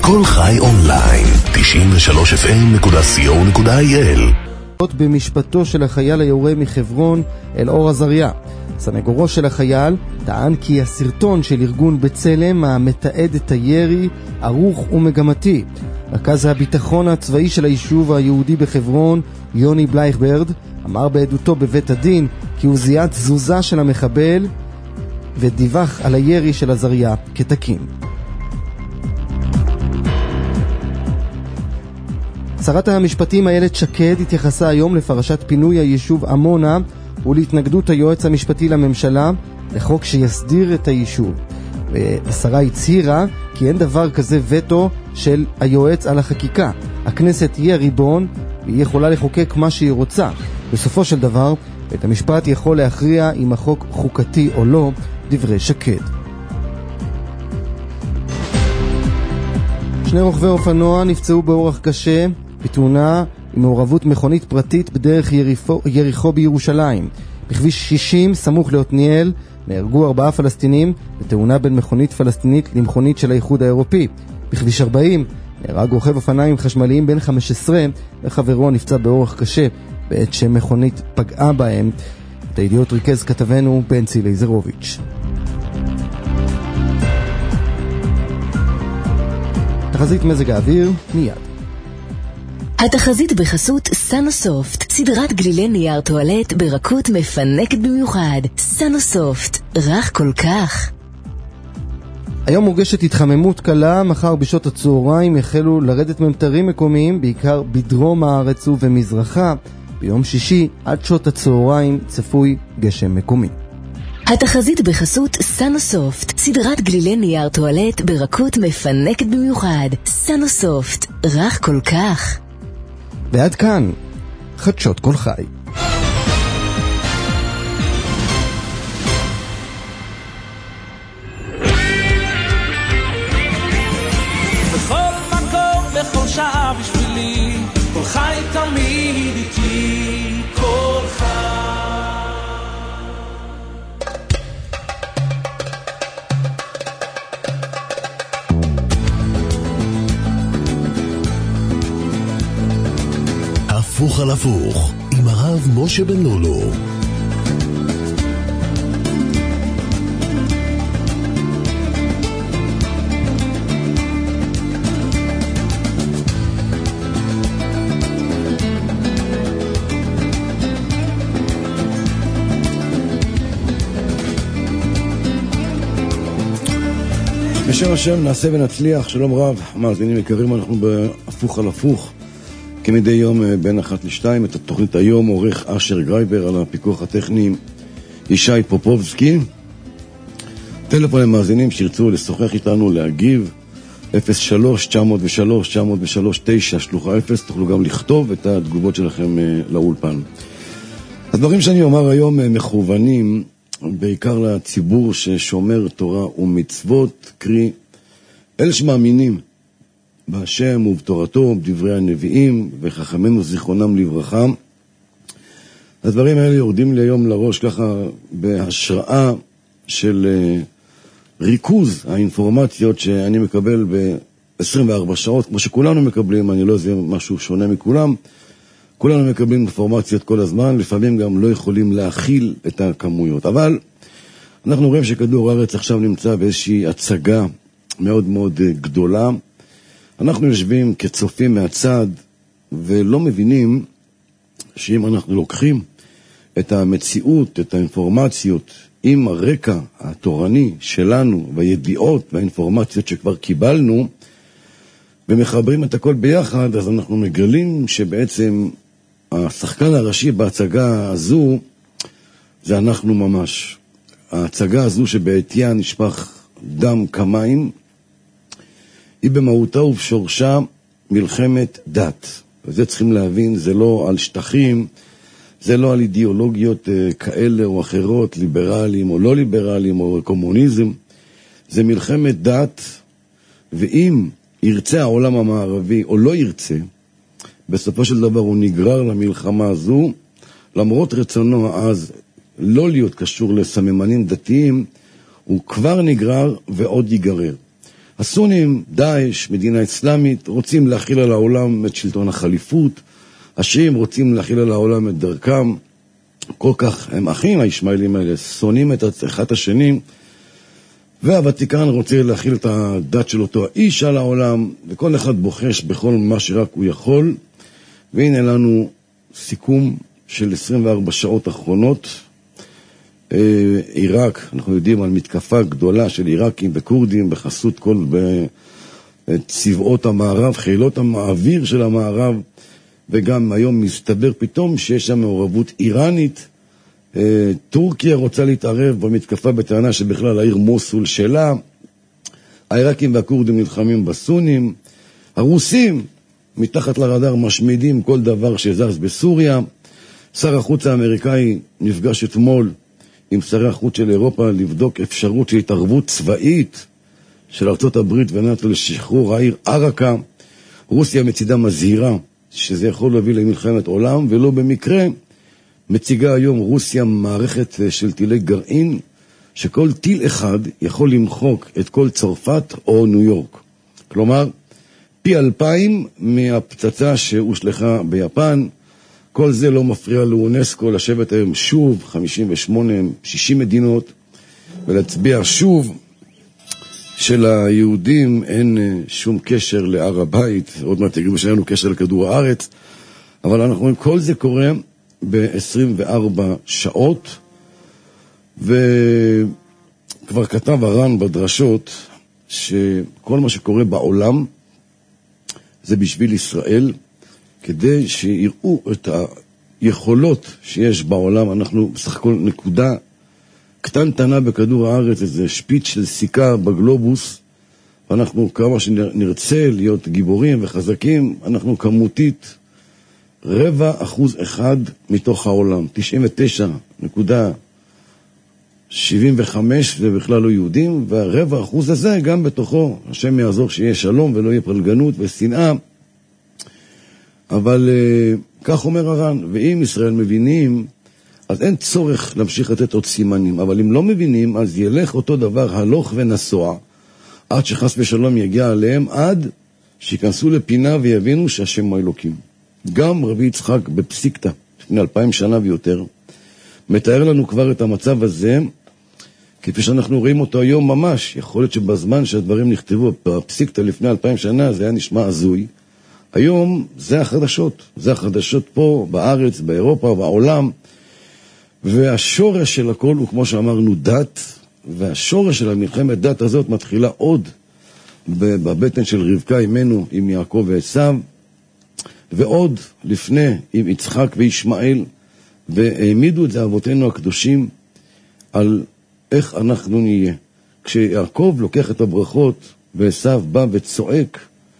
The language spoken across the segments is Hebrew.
כל חי אונליין, 93fm.co.il. במשפטו של החייל היורה מחברון אלאור עזריה. סנגורו של החייל טען כי הסרטון של ארגון בצלם המתעד את הירי ערוך ומגמתי. רכז הביטחון הצבאי של היישוב היהודי בחברון, יוני בלייכברד, אמר בעדותו בבית הדין כי הוא זיהה תזוזה של המחבל ודיווח על הירי של עזריה כתקין. שרת המשפטים איילת שקד התייחסה היום לפרשת פינוי היישוב עמונה ולהתנגדות היועץ המשפטי לממשלה לחוק שיסדיר את היישוב. והשרה הצהירה כי אין דבר כזה וטו של היועץ על החקיקה. הכנסת היא הריבון והיא יכולה לחוקק מה שהיא רוצה. בסופו של דבר, בית המשפט יכול להכריע אם החוק חוקתי או לא, דברי שקד. שני רוכבי אופנוע נפצעו באורח קשה בתאונה עם מעורבות מכונית פרטית בדרך יריחו בירושלים. בכביש 60 סמוך לעתניאל נהרגו 4 פלסטינים בתאונה בין מכונית פלסטינית למכונית של האיחוד האירופי. בכביש 40 נהרג רוכב אופניים חשמליים בן 15 וחברו נפצע באורח קשה בעת שמכונית פגעה בהם. את הידיעות ריכז כתבנו בנצי לייזרוביץ'. תחזית מזג האוויר מיד. התחזית בחסות סנוסופט, סדרת גלילי נייר טואלט ברכות מפנקת במיוחד. סנוסופט, רך כל כך. היום מורגשת התחממות קלה, מחר בשעות הצהריים החלו לרדת ממטרים מקומיים, בעיקר בדרום הארץ ובמזרחה. ביום שישי עד שעות הצהריים צפוי גשם מקומי. התחזית בחסות סנוסופט, סדרת גלילי נייר טואלט ברכות מפנקת במיוחד. סנוסופט, רך כל כך. ועד כאן, חדשות כל חי. בכל מקום, בכל שעה בשבילי, כל חי תמיד איתי, כל חי. הפוך על הפוך עם הרב משה בן לולו. בשם השם נעשה ונצליח. שלום רב, מאזינים יקרים, אנחנו בהפוך על הפוך כמדי יום בין 1-2. את התוכנית היום עורך אשר גרייבר, על הפיקוח הטכני ישי פופובסקי. טלפון למאזינים שירצו לשוחח איתנו, להגיב 03-903-903-9, שלוחה 0. תוכלו גם לכתוב את התגובות שלכם לאולפן. הדברים שאני אומר היום מכוונים בעיקר לציבור ששומר תורה ומצוות, קרי אלה שמאמינים בהשם ובתורתו ובדברי הנביאים וחכמינו זיכרונם לברכה. הדברים האלה יורדים לי היום לראש ככה בהשראה של ריכוז האינפורמציות שאני מקבל ב-24 שעות, כמו שכולנו מקבלים. אני לא יודע משהו שונה מכולם, כולנו מקבלים אינפורמציות כל הזמן, לפעמים גם לא יכולים להכיל את הכמויות. אבל אנחנו רואים שכדור הארץ עכשיו נמצא באיזושהי הצגה מאוד מאוד גדולה. אנחנו יושבים כצופים מהצד ולא מבינים שאם אנחנו לוקחים את המציאות, את האינפורמציות עם הרקע התורני שלנו והידיעות והאינפורמציות שכבר קיבלנו ומחברים את הכל ביחד, אז אנחנו מגלים שבעצם השחקן הראשי בהצגה הזו זה אנחנו ממש. ההצגה הזו שבעתיה נשפך דם כמים היא במהותה ובשורשה מלחמת דת. וזה צריכים להבין, זה לא על שטחים, זה לא על אידיאולוגיות כאלה או אחרות, ליברליים או לא ליברליים או קומוניזם. זה מלחמת דת, ואם ירצה העולם המערבי או לא ירצה, בסופו של דבר הוא נגרר למלחמה הזו, למרות רצונו אז לא להיות קשור לסממנים דתיים, הוא כבר נגרר ועוד ייגרר. הסונים, דאעש, מדינה אסלאמית, רוצים להכיל על העולם את שלטון החליפות, השיעים רוצים להכיל על העולם את דרכם, כל כך הם אחים, הישמעאלים האלה, שונאים את אחד השני, והוותיקן רוצה להכיל את הדת של אותו האיש על העולם, וכל אחד בוחש בכל מה שרק הוא יכול, והנה לנו סיכום של 24 שעות אחרונות. עיראק, אנחנו יודעים על מתקפה גדולה של עיראקים וקורדים בחסות כל צבאות המערב, חילות המעביר של המערב, וגם היום מסתבר פתאום שיש שם מעורבות איראנית. טורקיה רוצה להתערב במתקפה בטענה שבכלל העיר מוסול שלה. העיראקים והקורדים נלחמים בסונים. הרוסים מתחת לרדאר משמידים כל דבר שזז בסוריה. שר החוץ האמריקאי נפגש אתמול עם שרי החוץ של אירופה לבדוק אפשרות של התערבות צבאית של ארצות הברית ונאט"ו לשחרור העיר ערקה. רוסיה מצידה מזהירה שזה יכול להביא למלחמת עולם, ולא במקרה מציגה היום רוסיה מערכת של טילי גרעין, שכל טיל אחד יכול למחוק את כל צרפת או ניו יורק. כלומר, פי 2,000 מהפצצה שהושלחה ביפן. כל זה לא מפריע לאונסקו לשבת היום שוב, 58, 60 מדינות, ולהצביע שוב שליהודים אין שום קשר להר הבית, עוד מעט תגידו שאין לנו קשר לכדור הארץ, אבל אנחנו רואים, כל זה קורה ב-24 שעות, וכבר כתב הר"ן בדרשות, שכל מה שקורה בעולם, זה בשביל ישראל, כדי שיראו את היכולות שיש בעולם. אנחנו בסך הכל נקודה קטנטנה בכדור הארץ, איזה שפיץ של סיכה בגלובוס, ואנחנו כמה שנרצה להיות גיבורים וחזקים, אנחנו כמותית 0.25% מתוך העולם, 99.75 זה בכלל לא יהודים, וה0.25% הזה גם בתוכו, השם יעזור שיהיה שלום ולא יהיה פלגנות ושנאה, אבל כך אומר הר"ן, ואם ישראל מבינים, אז אין צורך להמשיך לתת עוד סימנים, אבל אם לא מבינים, אז ילך אותו דבר הלוך ונסוע, עד שחס ושלום יגיע עליהם, עד שיכנסו לפינה ויבינו שהשם הוא אלוקים. גם רבי יצחק בפסיקתא, לפני 2000 שנה ויותר, מתאר לנו כבר את המצב הזה, כפי שאנחנו רואים אותו היום ממש. יכול להיות שבזמן שהדברים נכתבו בפסיקתא לפני 2000 שנה, זה היה נשמע הזוי. היום זה החדשות, זה החדשות פה, בארץ, באירופה, בעולם, והשורש של הכל הוא, כמו שאמרנו, דת, והשורש של המלחמת דת הזאת מתחילה עוד בבטן של רבקה אימנו עם יעקב ועשיו, ועוד לפני עם יצחק וישמעאל, והעמידו את זה אבותינו הקדושים על איך אנחנו נהיה. כשיעקב לוקח את הברכות ועשיו בא וצועק,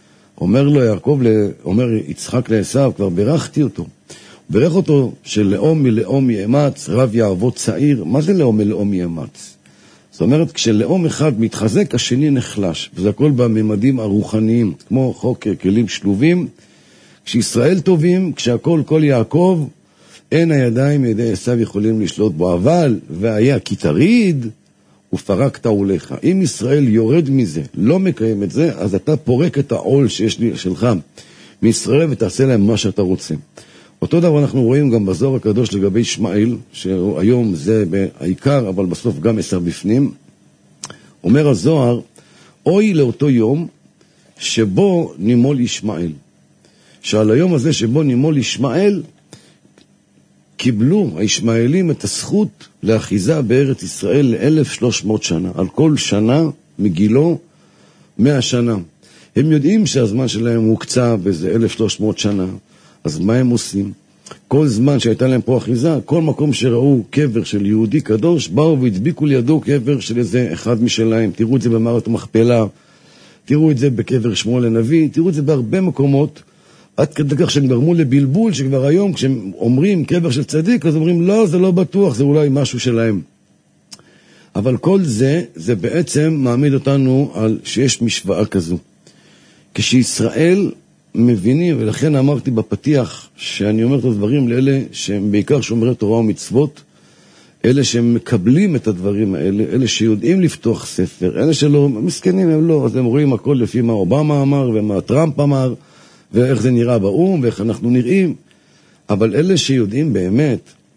אומר יצחק לעשיו, כבר ברכתי אותו. ברך אותו שלאום מלאום יאמץ, רב יעבוד צעיר. מה זה לאום מלאום יאמץ? זאת אומרת, כשלאום אחד מתחזק, השני נחלש. וזה הכל בממדים הרוחניים, כמו חוק כלים שלובים. כשישראל טובים, כשהכל כל יעקב, אין הידיים ידי עשיו יכולים לשלוט בו. אבל, והיה כי תריד, ופרקת עוליך. אם ישראל יורד מזה, לא מקיים את זה, אז אתה פורק את העול שיש לי שלך מישראל, ותעשה להם מה שאתה רוצה. אותו דבר אנחנו רואים גם בזוהר הקדוש לגבי ישמעאל, שהיום זה בעיקר, אבל בסוף גם עשר בפנים. אומר הזוהר, אוי לאותו יום שבו נימול ישמעאל. שעל היום הזה שבו נימול ישמעאל, קיבלו הישמעאלים את הזכות לאחיזה בארץ ישראל ל-1300 שנה. על כל שנה מגילו 100 שנה. הם יודעים שהזמן שלהם הוקצה באיזה 1300 שנה. אז מה הם עושים? כל זמן שהייתה להם פה אחיזה, כל מקום שראו קבר של יהודי קדוש, באו והדביקו לידו קבר של איזה אחד משלהם. תראו את זה במערת המכפלה, תראו את זה בקבר שמואל הנביא, תראו את זה בהרבה מקומות, עד כדי כך שהם גרמו לבלבול, שכבר היום כשהם אומרים קבר של צדיק, אז אומרים לא, זה לא בטוח, זה אולי משהו שלהם. אבל כל זה, זה בעצם מעמיד אותנו על שיש משוואה כזו. כשישראל מבינים, ולכן אמרתי בפתיח שאני אומר את הדברים לאלה שהם בעיקר שומרי תורה ומצוות, אלה שמקבלים את הדברים האלה, אלה שיודעים לפתוח ספר, אלה שלא, מסכנים הם לא, אז הם רואים הכל לפי מה אובמה אמר ומה טראמפ אמר, ואיך זה נראה באום ואיך אנחנו נראים, אבל אלה שיודעים באמת,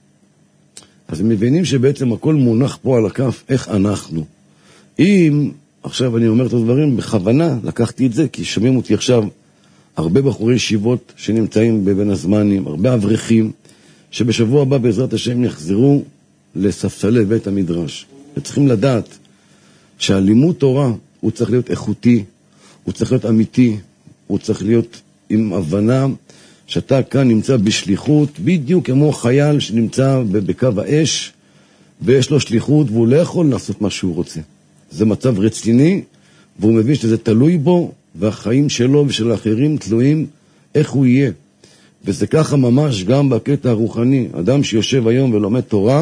אז הם מבינים שבעצם הכל מונח פה על הכף, איך אנחנו. אם, עכשיו אני אומר את הדברים בכוונה, לקחתי את זה, כי שומעים אותי עכשיו הרבה בחורי ישיבות שנמצאים בבין הזמנים, הרבה אברכים, שבשבוע הבא בעזרת השם יחזרו לספסלי בית המדרש. וצריכים לדעת שהלימוד תורה הוא צריך להיות איכותי, הוא צריך להיות אמיתי, הוא צריך להיות עם הבנה שאתה כאן נמצא בשליחות, בדיוק כמו חייל שנמצא בקו האש, ויש לו שליחות והוא לא יכול לעשות מה שהוא רוצה. זה מצב רציני, והוא מבין שזה תלוי בו, והחיים שלו ושל האחרים תלויים איך הוא יהיה. וזה ככה ממש גם בקטע הרוחני. אדם שיושב היום ולומד תורה,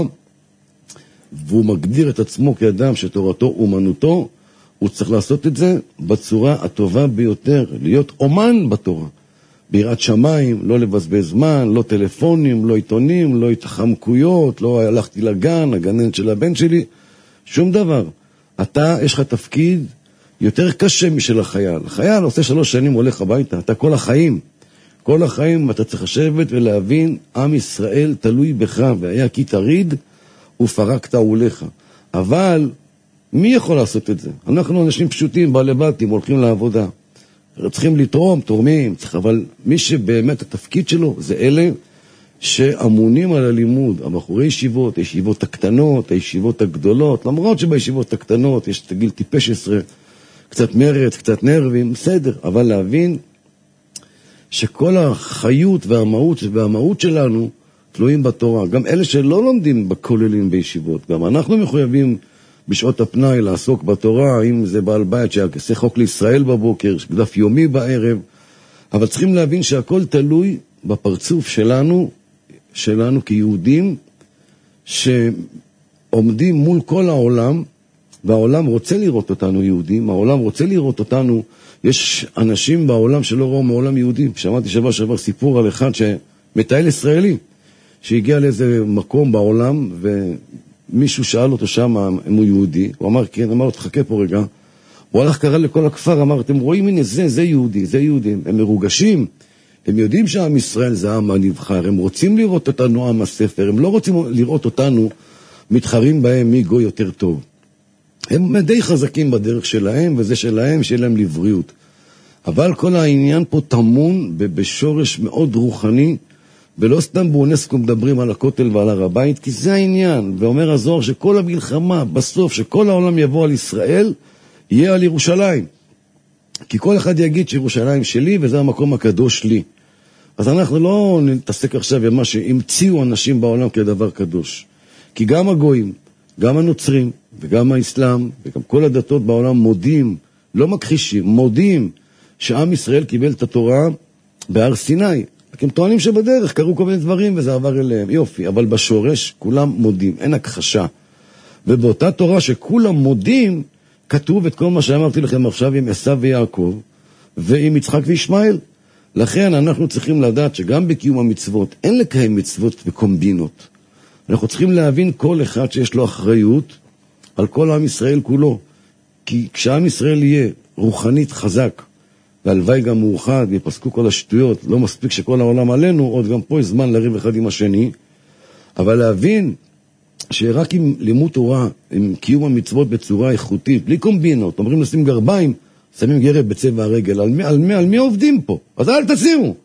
והוא מגדיר את עצמו כאדם שתורתו אומנותו, הוא צריך לעשות את זה בצורה הטובה ביותר, להיות אומן בתורה. ביראת שמיים, לא לבזבז זמן, לא טלפונים, לא עיתונים, לא התחמקויות, לא הלכתי לגן, הגננת של הבן שלי, שום דבר. אתה, יש לך תפקיד יותר קשה משל החייל. החייל עושה 3 שנים, הולך הביתה. אתה כל החיים אתה צריך לשבת ולהבין, עם ישראל תלוי בך, והיה כי תריד ופרקת עוליך. אבל מי יכול לעשות את זה? אנחנו אנשים פשוטים, בעלי בתים, הולכים לעבודה. צריכים לתרום, תורמים, אבל מי שבאמת התפקיד שלו זה אלה שאמונים על הלימוד, הבחורי ישיבות, הישיבות הקטנות, הישיבות הגדולות, למרות שבישיבות הקטנות יש גיל טיפש 10, קצת מרץ, קצת נרבים, בסדר, אבל להבין שכל החיות והמהות שלנו תלויים בתורה. גם אלה שלא לומדים בכוללים בישיבות, גם אנחנו מחויבים בשעות הפנאי לעסוק בתורה, אם זה בעל בית שיעשה חוק לישראל בבוקר, דף יומי בערב, אבל צריכים להבין שהכל תלוי בפרצוף שלנו כיהודים, שעומדים מול כל העולם, והעולם רוצה לראות אותנו יהודים, העולם רוצה לראות אותנו, יש אנשים בעולם שלא ראו מעולם יהודים. שמעתי שבוע סיפור על אחד שמטייל ישראלי, שהגיע לאיזה מקום בעולם, ומישהו שאל אותו שם אם הוא יהודי, הוא אמר כן, אמר לו תחכה פה רגע, הוא הלך קרא לכל הכפר, אמר אתם רואים הנה זה יהודי, זה יהודים, הם מרוגשים, הם יודעים שעם ישראל זה העם הנבחר, הם רוצים לראות אותנו עם הספר, הם לא רוצים לראות אותנו מתחרים בהם מי גוי יותר טוב. הם די חזקים בדרך שלהם, וזה שלהם, שיהיה להם לבריאות. אבל כל העניין פה תמון בשורש מאוד רוחני, ולא סתם באונסקו מדברים על הכותל ועל הר הבית, כי זה העניין. ואומר הזוהר שכל המלחמה, בסוף, שכל העולם יבוא על ישראל, יהיה על ירושלים. כי כל אחד יגיד שירושלים שלי, וזה המקום הקדוש לי. אז אנחנו לא נתעסק עכשיו במה שהמציאו אנשים בעולם כדבר קדוש. כי גם הגויים, גם הנוצרים, וגם האסלאם, וגם כל הדתות בעולם מודים, לא מכחישים, מודים שעם ישראל קיבל את התורה בהר סיני. הם טוענים שבדרך קרו כל מיני דברים וזה עבר אליהם, יופי, אבל בשורש כולם מודים, אין הכחשה. ובאותה תורה שכולם מודים, כתוב את כל מה שאמרתי לכם עכשיו עם עשיו ויעקב, ועם יצחק וישמעאל. לכן אנחנו צריכים לדעת שגם בקיום המצוות, אין לקיים מצוות וקומבינות. אנחנו צריכים להבין כל אחד שיש לו אחריות על כל עם ישראל כולו. כי כשעם ישראל יהיה רוחנית חזק, והלוואי גם מאוחד, ויפסקו כל השטויות, לא מספיק שכל העולם עלינו, עוד גם פה יש זמן לריב אחד עם השני, אבל להבין שרק עם לימוד תורה, עם קיום המצוות בצורה איכותית, בלי קומבינות, אומרים לשים גרביים, שמים גרב בצבע הרגל, על מי עובדים פה? אז אל תשימו.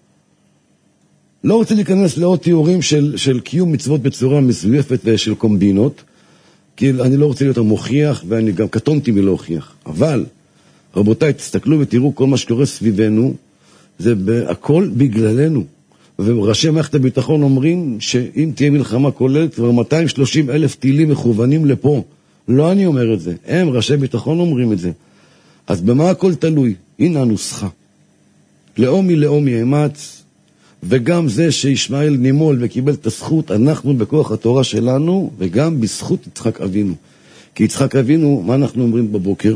לא רוצה להיכנס לעוד תיאורים של קיום מצוות בצורה מזויפת ושל קומבינות, כי אני לא רוצה להיות המוכיח, ואני גם קטונתי מלהוכיח. אבל, רבותיי, תסתכלו ותראו כל מה שקורה סביבנו, זה הכל בגללנו. וראשי מערכת הביטחון אומרים שאם תהיה מלחמה כוללת, כבר 230,000 טילים מכוונים לפה. לא אני אומר את זה, הם ראשי ביטחון אומרים את זה. אז במה הכל תלוי? הנה הנוסחה. לאומי יאמץ, וגם זה שישמעאל נימול וקיבל את הזכות, אנחנו בכוח התורה שלנו, וגם בזכות יצחק אבינו. כי יצחק אבינו, מה אנחנו אומרים בבוקר?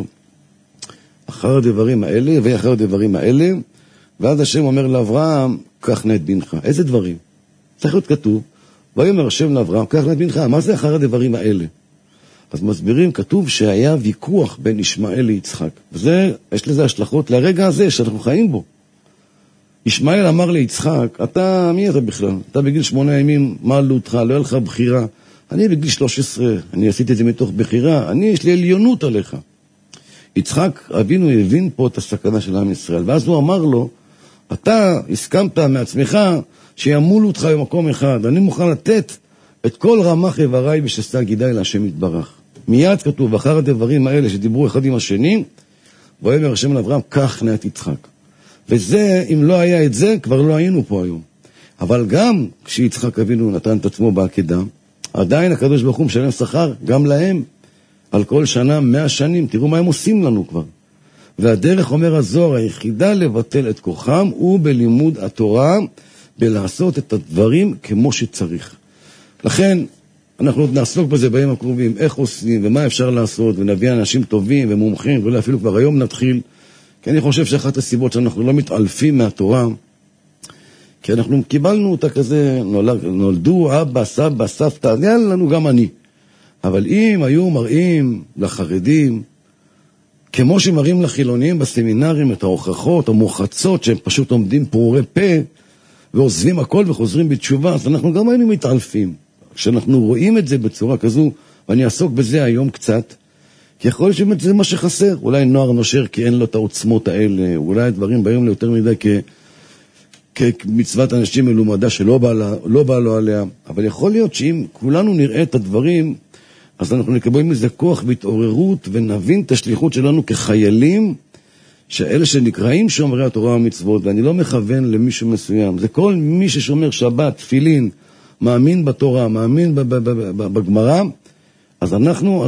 אחר הדברים האלה ואחר הדברים האלה, ואז השם אומר לאברהם, קח נא את בנך. איזה דברים? צריך להיות כתוב, ויאמר השם לאברהם, קח את בנך, מה זה אחר הדברים האלה? אז מסבירים, כתוב שהיה ויכוח בין ישמעאל ליצחק. וזה, יש לזה השלכות לרגע הזה שאנחנו חיים בו. ישמעאל אמר ליצחק, אתה, מי אתה בכלל? אתה בגיל 8 ימים, מה עלו אותך? לא היה לך בחירה. אני בגיל 13, אני עשיתי את זה מתוך בחירה, יש לי עליונות עליך. יצחק אבינו הבין פה את הסכנה של עם ישראל, ואז הוא אמר לו, אתה הסכמת מעצמך שימולו אותך במקום אחד, אני מוכן לתת את כל רמ"ח איבריי ושס"ה גידיי להשם יתברך. מיד כתוב, אחר הדברים האלה שדיברו אחד עם השני, ויאמר השם לאברהם, קח נא את יצחק. וזה, אם לא היה את זה, כבר לא היינו פה היום. אבל גם כשיצחק אבינו נתן את עצמו בעקדה, עדיין הקדוש ברוך הוא משלם שכר גם להם, על כל שנה 100 שנים, תראו מה הם עושים לנו כבר. והדרך, אומר הזוהר, היחידה לבטל את כוחם הוא בלימוד התורה, בלעשות את הדברים כמו שצריך. לכן, אנחנו עוד נעסוק בזה בימים הקרובים, איך עושים ומה אפשר לעשות, ונביא אנשים טובים ומומחים, ואולי אפילו כבר היום נתחיל, כי אני חושב שאחת הסיבות שאנחנו לא מתעלפים מהתורה, כי אנחנו קיבלנו אותה כזה, נולדו אבא, סבא, סבתא, היה לנו גם אני. אבל אם היו מראים לחרדים, כמו שמראים לחילונים בסמינרים את ההוכחות, המוחצות, שהם פשוט עומדים פעורי פה, ועוזבים הכל וחוזרים בתשובה, אז אנחנו גם היינו מתעלפים. כשאנחנו רואים את זה בצורה כזו, ואני אעסוק בזה היום קצת, כי יכול להיות שזה מה שחסר. אולי נוער נושר כי אין לו את העוצמות האלה, אולי הדברים באים ליותר מדי כמצוות אנשים מלומדה שלא בא לו עליה. אבל יכול להיות שאם כולנו נראה את הדברים, אז אנחנו נקבל מזה כוח והתעוררות, ונבין את השליחות שלנו כחיילים, שאלה שנקראים שומרי התורה והמצוות, ואני לא מכוון למישהו מסוים, זה כל מי ששומר שבת, תפילין, מאמין בתורה, מאמין בגמרא, אז אנחנו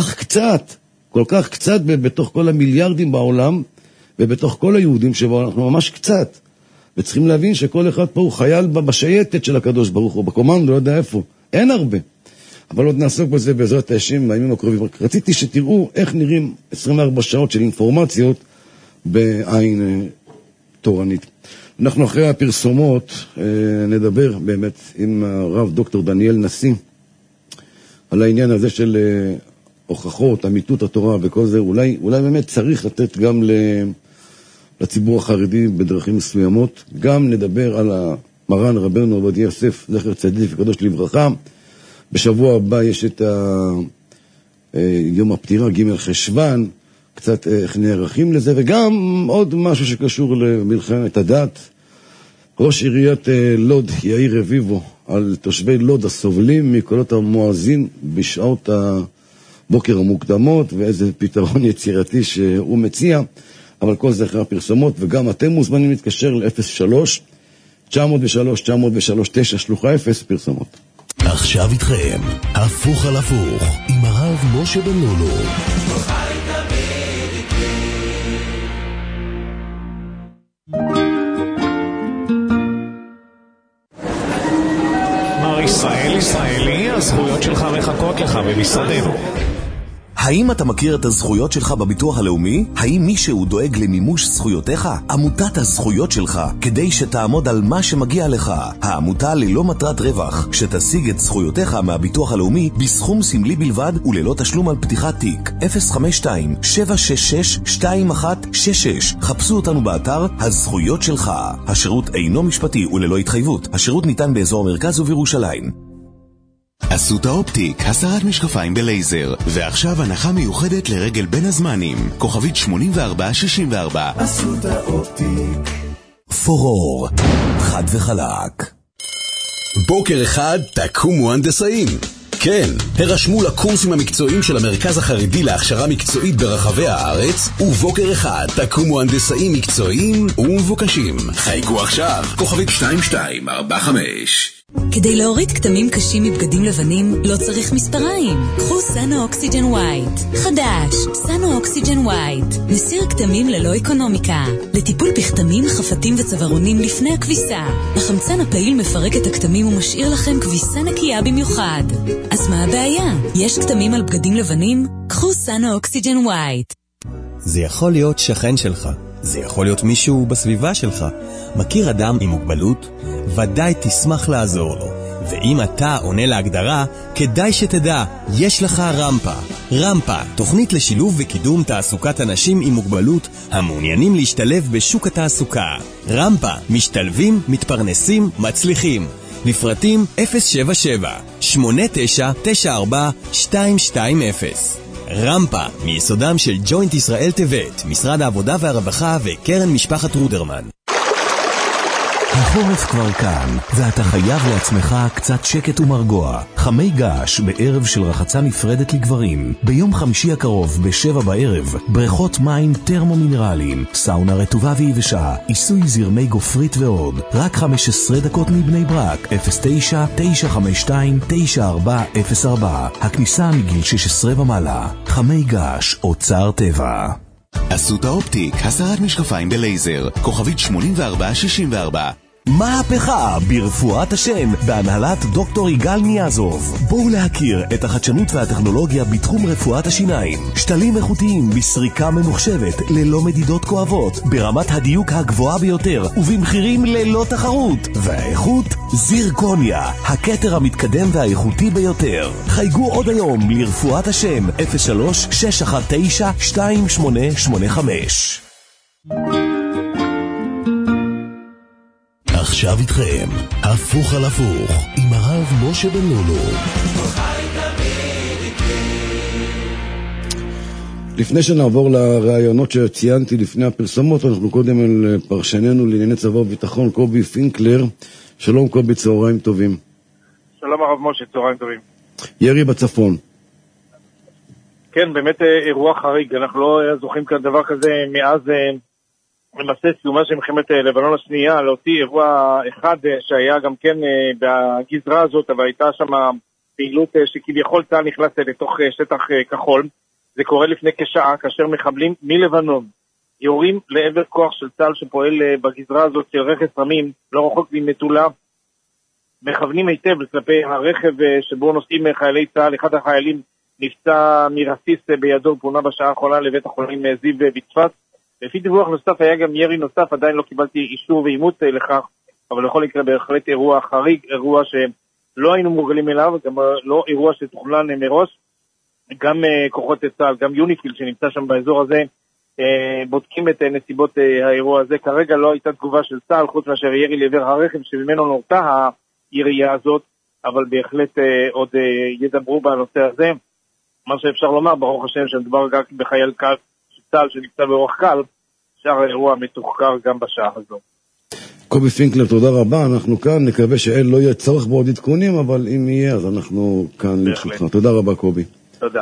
כל כך קצת בתוך כל המיליארדים בעולם, ובתוך כל היהודים שבו אנחנו ממש קצת, וצריכים להבין שכל אחד פה הוא חייל בשייטת של הקדוש ברוך הוא, בקומנדו, לא יודע איפה, אין הרבה. אבל עוד נעסוק בזה בעזרת השם בימים הקרובים. רציתי שתראו איך נראים 24 שעות של אינפורמציות בעין תורנית. אנחנו אחרי הפרסומות נדבר באמת עם הרב דוקטור דניאל נשיא על העניין הזה של הוכחות, אמיתות התורה וכל זה. אולי באמת צריך לתת גם לציבור החרדי בדרכים מסוימות. גם נדבר על מרן רבנו עובדיה יוסף, זכר צדיק וקדוש לברכה. בשבוע הבא יש את יום הפטירה, ג' חשוון, קצת איך נערכים לזה, וגם עוד משהו שקשור למלחמת הדת. ראש עיריית לוד, יאיר רביבו, על תושבי לוד הסובלים מקולות המואזין בשעות הבוקר המוקדמות, ואיזה פתרון יצירתי שהוא מציע, אבל כל זה אחרי הפרסומות, וגם אתם מוזמנים להתקשר ל-03-903-903-9, שלוחה 0, פרסומות. עכשיו איתכם, הפוך על הפוך, עם הרב משה בן לולו. מר ישראלי, הזכויות שלך מחכות לך במשרדנו. האם אתה מכיר את הזכויות שלך בביטוח הלאומי? האם מישהו דואג למימוש זכויותיך? עמותת הזכויות שלך, כדי שתעמוד על מה שמגיע לך. העמותה ללא מטרת רווח, שתשיג את זכויותיך מהביטוח הלאומי בסכום סמלי בלבד וללא תשלום על פתיחת תיק. 052-766-2166. חפשו אותנו באתר הזכויות שלך. השירות אינו משפטי וללא התחייבות. השירות ניתן באזור מרכז ובירושלים. אסותא אופטיק, הסרת משקפיים בלייזר, ועכשיו הנחה מיוחדת לרגל בין הזמנים, כוכבית 8464. אסותא אופטיק. פורור, חד וחלק. בוקר אחד תקומו הנדסאים. כן, הרשמו לקורסים המקצועיים של המרכז החרדי להכשרה מקצועית ברחבי הארץ, ובוקר אחד תקומו הנדסאים מקצועיים ומבוקשים. חייגו עכשיו, כוכבית 2245. כדי להוריד כתמים קשים מבגדים לבנים, לא צריך מספריים. קחו סאנו אוקסיג'ן ווייט. חדש, סאנו אוקסיג'ן ווייט. מסיר כתמים ללא אקונומיקה. לטיפול בכתמים, חפתים וצווארונים לפני הכביסה. החמצן הפעיל מפרק את הכתמים ומשאיר לכם כביסה נקייה במיוחד. אז מה הבעיה? יש כתמים על בגדים לבנים? קחו סאנו אוקסיג'ן ווייט. זה יכול להיות שכן שלך. זה יכול להיות מישהו בסביבה שלך. מכיר אדם עם מוגבלות? ודאי תשמח לעזור לו. ואם אתה עונה להגדרה, כדאי שתדע, יש לך רמפה. רמפה, תוכנית לשילוב וקידום תעסוקת אנשים עם מוגבלות המעוניינים להשתלב בשוק התעסוקה. רמפה, משתלבים, מתפרנסים, מצליחים. לפרטים 077-8994-220. רמפה, מיסודם של ג'וינט ישראל טבת, משרד העבודה והרווחה וקרן משפחת רודרמן. החורף כבר כאן, ואתה חייב לעצמך קצת שקט ומרגוע. חמי געש בערב של רחצה נפרדת לגברים. ביום חמישי הקרוב ב-7 בערב, בריכות מים טרמומינרליים, סאונה רטובה ויבשה, עיסוי זרמי גופרית ועוד. רק 15 דקות מבני ברק, 09-952-9404. הכניסה מגיל 16 ומעלה. חמי געש, אוצר טבע. אסותא אופטיק, הסרת משקפיים בלייזר, כוכבית 8464. מהפכה ברפואת השן בהנהלת דוקטור יגאל ניאזוב. בואו להכיר את החדשנות והטכנולוגיה בתחום רפואת השיניים. שתלים איכותיים בסריקה ממוחשבת ללא מדידות כואבות, ברמת הדיוק הגבוהה ביותר ובמחירים ללא תחרות. והאיכות זירקוניה, הכתר המתקדם והאיכותי ביותר. חייגו עוד היום לרפואת השן 03-619-2885. עכשיו איתכם, הפוך על הפוך, עם הרב משה בן לולו. לפני שנעבור לרעיונות שציינתי לפני הפרסומות, אנחנו קודם אל פרשננו לענייני צבא וביטחון, קובי פינקלר. שלום קובי, צהריים טובים. שלום הרב משה, צהריים טובים. ירי בצפון. כן, באמת אירוע חריג, אנחנו לא זוכים כאן דבר כזה מאז למעשה סיומה של מלחמת לבנון השנייה, להוציא אירוע אחד שהיה גם כן בגזרה הזאת, אבל הייתה שם פעילות שכביכול צה"ל נכנס לתוך שטח כחול. זה קורה לפני כשעה, כאשר מחבלים מלבנון יורים לעבר כוח של צה"ל שפועל בגזרה הזאת של רכס רמים, לא רחוק ממטולה, מכוונים היטב כלפי הרכב שבו נוסעים חיילי צה"ל. אחד החיילים נפצע מרסיס בידו, פונה בשעה האחרונה לבית החולים זיו בצפת. לפי דיווח נוסף היה גם ירי נוסף, עדיין לא קיבלתי אישור ואימות לכך, אבל יכול לקרוא בהחלט אירוע חריג, אירוע שלא היינו מורגלים אליו, גם לא אירוע שתוכנן מראש. גם כוחות צה"ל, גם יוניפיל שנמצא שם באזור הזה, בודקים את נסיבות האירוע הזה. כרגע לא הייתה תגובה של צה"ל, חוץ מאשר ירי לעבר הרכב שממנו נורתה הירייה הזאת, אבל בהחלט עוד ידברו בנושא הזה. מה שאפשר לומר, ברוך השם, שמדובר רק בחייל קל צה"ל שנמצא באורח קל, שאר האירוע מתוחקר גם בשעה הזו. קובי פינקלר, תודה רבה. אנחנו כאן, נקווה שאין לא יהיה צורך בעוד עדכונים, אבל אם יהיה, אז אנחנו כאן לרשותך. תודה רבה, קובי. תודה.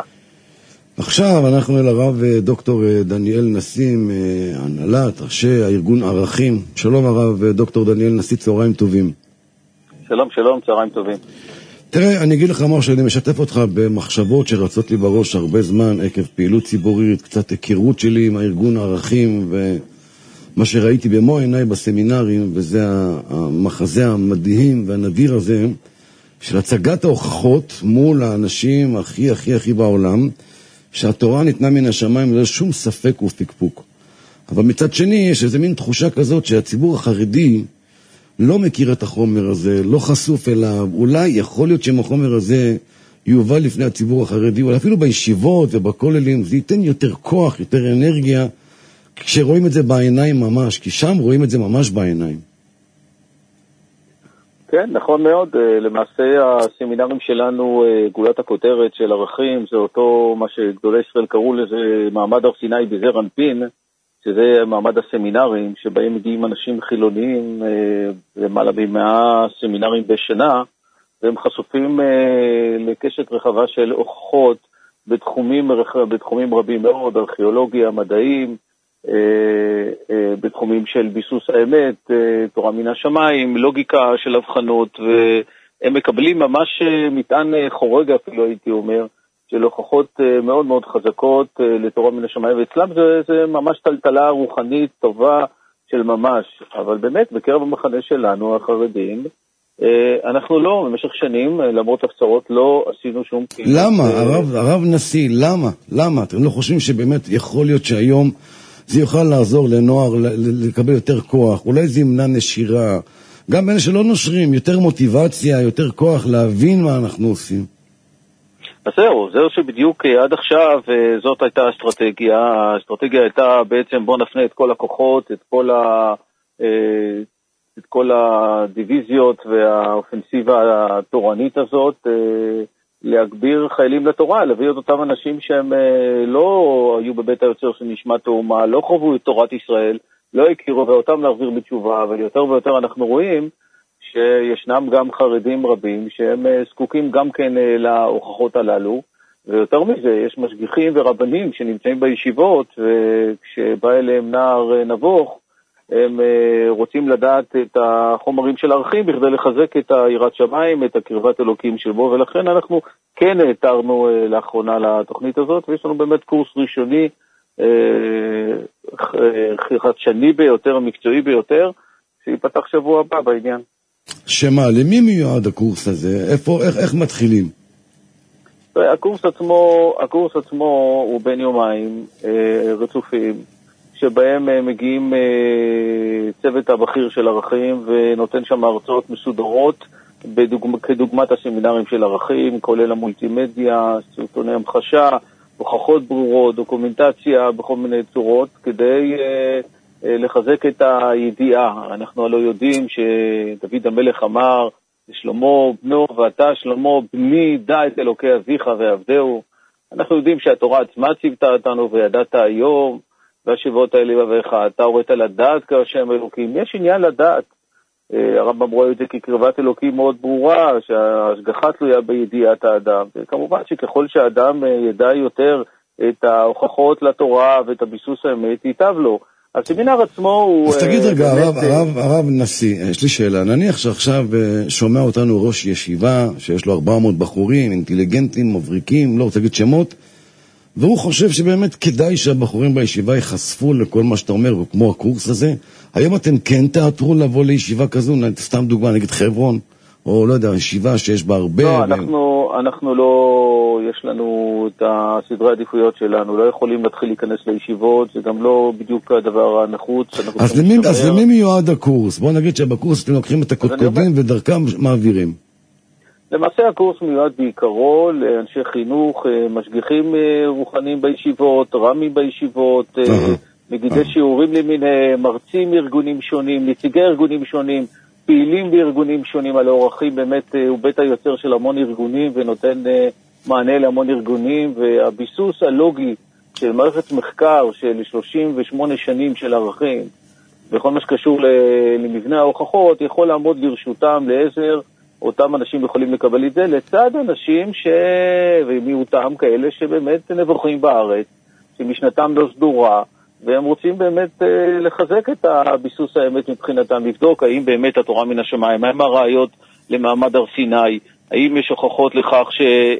עכשיו אנחנו אל הרב דוקטור דניאל נסים, הנהלת ראשי הארגון ערכים. שלום הרב דוקטור דניאל נסים, צהריים טובים. שלום, שלום, צהריים טובים. תראה, אני אגיד לך מה שאני משתף אותך במחשבות שרצות לי בראש הרבה זמן, עקב פעילות ציבורית, קצת היכרות שלי עם הארגון הערכים, ומה שראיתי במו עיניי בסמינרים, וזה המחזה המדהים והנדיר הזה, של הצגת ההוכחות מול האנשים הכי הכי הכי בעולם, שהתורה ניתנה מן השמיים ללא שום ספק ופקפוק. אבל מצד שני, יש איזה מין תחושה כזאת שהציבור החרדי לא מכיר את החומר הזה, לא חשוף אליו. אולי יכול להיות שאם החומר הזה יובא לפני הציבור החרדי, או אפילו בישיבות ובכוללים, זה ייתן יותר כוח, יותר אנרגיה, כשרואים את זה בעיניים ממש, כי שם רואים את זה ממש בעיניים. כן, נכון מאוד. למעשה הסמינרים שלנו, גולת הכותרת של ערכים, זה אותו מה שגדולי ישראל קראו לזה מעמד הר סיני בזר אנפין, שזה מעמד הסמינרים, שבהם מגיעים אנשים חילוניים, למעלה ב100 סמינרים בשנה, והם חשופים לקשת רחבה של הוכחות בתחומים רבים מאוד, ארכיאולוגיה, מדעים, בתחומים של ביסוס האמת, תורה מן השמיים, לוגיקה של הבחנות, והם מקבלים ממש מטען חורג אפילו, הייתי אומר, של הוכחות מאוד מאוד חזקות לתורה מן השמיים, ואצלם זה ממש טלטלה רוחנית טובה של ממש. אבל באמת, בקרב המחנה שלנו, החרדים, אנחנו לא, במשך שנים, למרות הפצרות, לא עשינו שום פעילות. למה? הרב נשיא, למה? אתם לא חושבים שבאמת יכול להיות שהיום זה יוכל לעזור לנוער לקבל יותר כוח, אולי זה ימנע נשירה, גם אלה שלא נושרים, יותר מוטיבציה, יותר כוח להבין מה אנחנו עושים. אז זהו שבדיוק עד עכשיו זאת הייתה האסטרטגיה. האסטרטגיה הייתה בעצם בוא נפנה את כל הכוחות, את כל הדיוויזיות והאופנסיבה התורנית הזאת, להגביר חיילים לתורה, להביא את אותם אנשים שהם לא היו בבית היוצר שנשמע תאומה, לא חוו את תורת ישראל, לא הכירו, ואותם להחזיר בתשובה. אבל יותר ויותר אנחנו רואים שישנם גם חרדים רבים שהם זקוקים גם כן להוכחות הללו, ויותר מזה יש משגיחים ורבנים שנמצאים בישיבות, וכשבא אליהם נער נבוך הם רוצים לדעת את החומרים של ערכים בכדי לחזק את יראת שמיים, את הקרבת אלוקים של בו, ולכן אנחנו כן התרנו לאחרונה לתוכנית הזאת, ויש לנו באמת קורס ראשוני חדשני ביותר, מקצועי ביותר, שיפתח שבוע הבא בעניין. שמה, למי מיועד הקורס הזה? איך מתחילים? הקורס עצמו הוא בין יומיים רצופים, שבהם מגיעים צוות הבכיר של ערכים ונותן שם הרצאות מסודרות כדוגמת הסמינרים של ערכים, כולל המולטימדיה, סרטוני המחשה, הוכחות ברורות, דוקומנטציה בכל מיני צורות, כדי לחזק את הידיעה. אנחנו הלא יודעים שדוד המלך אמר לשלמה בנו, ואתה שלמה בני דע את אלוקי אביך ועבדהו. אנחנו יודעים שהתורה עצמה ציוותה אותנו, וידעת היום והשיבות האלה בבך, אתה הורית לדעת כשם אלוקים. יש עניין לדעת. הרמב"ם רואה את זה כקרבת אלוקים מאוד ברורה, שההשגחה תלויה בידיעת האדם. וכמובן שככל שהאדם ידע יותר את ההוכחות לתורה ואת הביסוס האמת, ייטב לו. הסמינר עצמו הוא... אז תגיד רגע, הרב נשיא, יש לי שאלה. נניח שעכשיו שומע אותנו ראש ישיבה, שיש לו 400 בחורים, אינטליגנטים, מבריקים, לא רוצה להגיד שמות, והוא חושב שבאמת כדאי שהבחורים בישיבה ייחשפו לכל מה שאתה אומר, כמו הקורס הזה. היום אתם כן תיאטרו לבוא לישיבה כזו, סתם דוגמה, נגיד חברון, או לא יודע, ישיבה שיש בה הרבה... לא, אנחנו לא, יש לנו את הסדרי העדיפויות שלנו, לא יכולים להתחיל להיכנס לישיבות, זה גם לא בדיוק הדבר הנחוץ. אז למי מיועד הקורס? בוא נגיד שבקורס אתם לוקחים את הקודקודים ודרכם מעבירים. למעשה הקורס מיועד בעיקרו לאנשי חינוך, משגיחים רוחניים בישיבות, רמים בישיבות, מגידי שיעורים למיניהם, מרצים ארגונים שונים, נציגי ארגונים שונים, פעילים בארגונים שונים. על האורחים באמת הוא בית היוצר של המון ארגונים ונותן מענה להמון ארגונים, והביסוס הלוגי של מערכת מחקר של 38 שנים של ערכים בכל מה שקשור למבנה ההוכחות יכול לעמוד לרשותם לעזר. אותם אנשים יכולים לקבל את זה לצד אנשים ומיעוטם כאלה שבאמת נבוכים בארץ, שמשנתם לא סדורה, והם רוצים באמת לחזק את הביסוס האמת מבחינתם, לבדוק האם באמת התורה מן השמיים, האם הראיות למעמד הר סיני, האם יש הוכחות לכך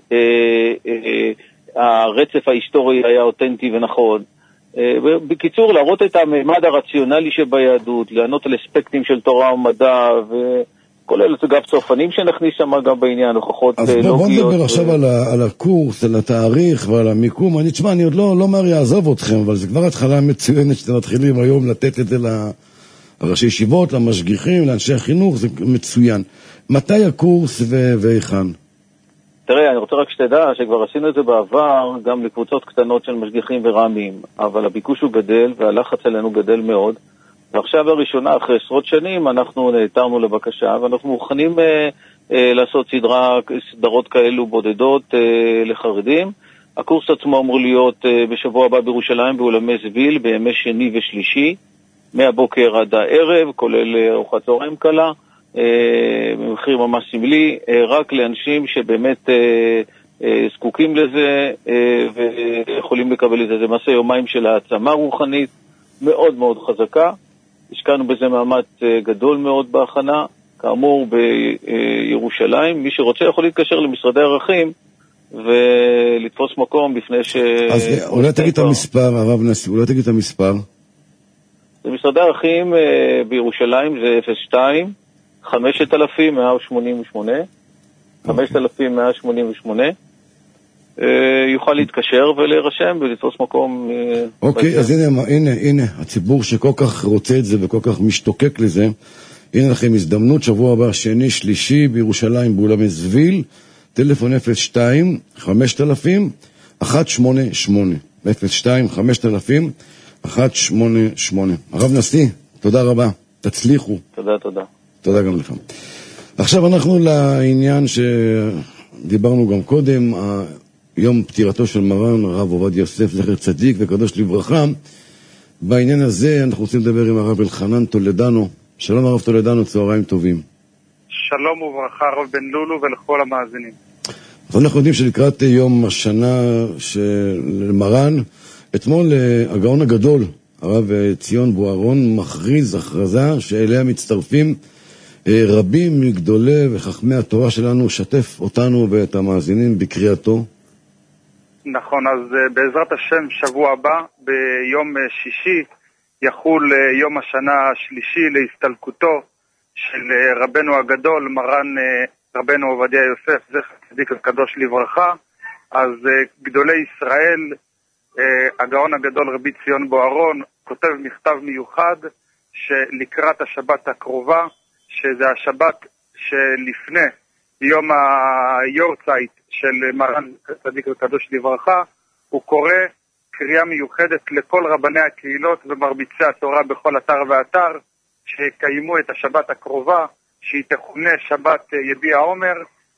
שהרצף ההיסטורי היה אותנטי ונכון. בקיצור, להראות את הממד הרציונלי שביהדות, לענות על אספקטים של תורה ומדע, כולל אגב צופנים שנכניס שם גם בעניין, הוכחות לוגיות. אז בוא נדבר עכשיו על הקורס, על התאריך ועל המיקום. אני תשמע, אני עוד לא מהר יעזוב אתכם, אבל זה כבר התחלה מצוינת שאתם מתחילים היום לתת את זה לראשי ישיבות, למשגיחים, לאנשי החינוך, זה מצוין. מתי הקורס והיכן? תראה, אני רוצה רק שתדע שכבר עשינו את זה בעבר גם לקבוצות קטנות של משגיחים ורמים, אבל הביקוש הוא גדל והלחץ עלינו גדל מאוד. ועכשיו הראשונה, אחרי עשרות שנים, אנחנו נעתרנו לבקשה, ואנחנו מוכנים לעשות סדרות כאלו בודדות לחרדים. הקורס עצמו אמור להיות בשבוע הבא בירושלים, באולמי זביל, בימי שני ושלישי, מהבוקר עד הערב, כולל ארוחת צהריים קלה, במחיר ממש סמלי, רק לאנשים שבאמת זקוקים לזה ויכולים לקבל את זה. זה מעשה יומיים של העצמה רוחנית מאוד מאוד חזקה. השקענו בזה מאמץ גדול מאוד בהכנה, כאמור בירושלים. מי שרוצה יכול להתקשר למשרדי ערכים ולתפוס מקום לפני ש... אז אולי תגיד את המספר, הרב נשיא, אולי תגיד את המספר. למשרדי ערכים בירושלים זה 02 5188 5188. יוכל להתקשר ולהירשם ולתפוס מקום. אוקיי, אז הנה, הציבור שכל כך רוצה את זה וכל כך משתוקק לזה, הנה לכם הזדמנות, שבוע הבא, שני, שלישי, בירושלים, באולם זוויל, טלפון 02-5000-188, 02-5000-188. הרב נשיא, תודה רבה, תצליחו. תודה. תודה גם לך. עכשיו אנחנו לעניין שדיברנו גם קודם, יום פטירתו של מרן הרב עובדיה יוסף זכר צדיק וקדוש לברכה. בעניין הזה אנחנו רוצים לדבר עם הרב אלחנן טולדנו. שלום הרב טולדנו, צהריים טובים. שלום וברכה הרב בן לולו ולכל המאזינים. אז אנחנו יודעים שלקראת יום השנה של מרן, אתמול הגאון הגדול, הרב ציון בוארון, מכריז הכרזה שאליה מצטרפים רבים מגדולי וחכמי התורה שלנו. שתף אותנו ואת המאזינים בקריאתו. נכון, אז בעזרת השם שבוע הבא, ביום שישי, יחול יום השנה השלישי להסתלקותו של רבנו הגדול, מרן רבנו עובדיה יוסף, זכר צדיק וקדוש לברכה. אז גדולי ישראל, הגאון הגדול רבי ציון בוארון, כותב מכתב מיוחד שלקראת השבת הקרובה, שזה השבת שלפני יום היורצייט של מרן צדיק וקדוש לברכה, הוא קורא קריאה מיוחדת לכל רבני הקהילות ומרביצי התורה בכל אתר ואתר, שקיימו את השבת הקרובה, שהיא תכונה שבת יביע עומר,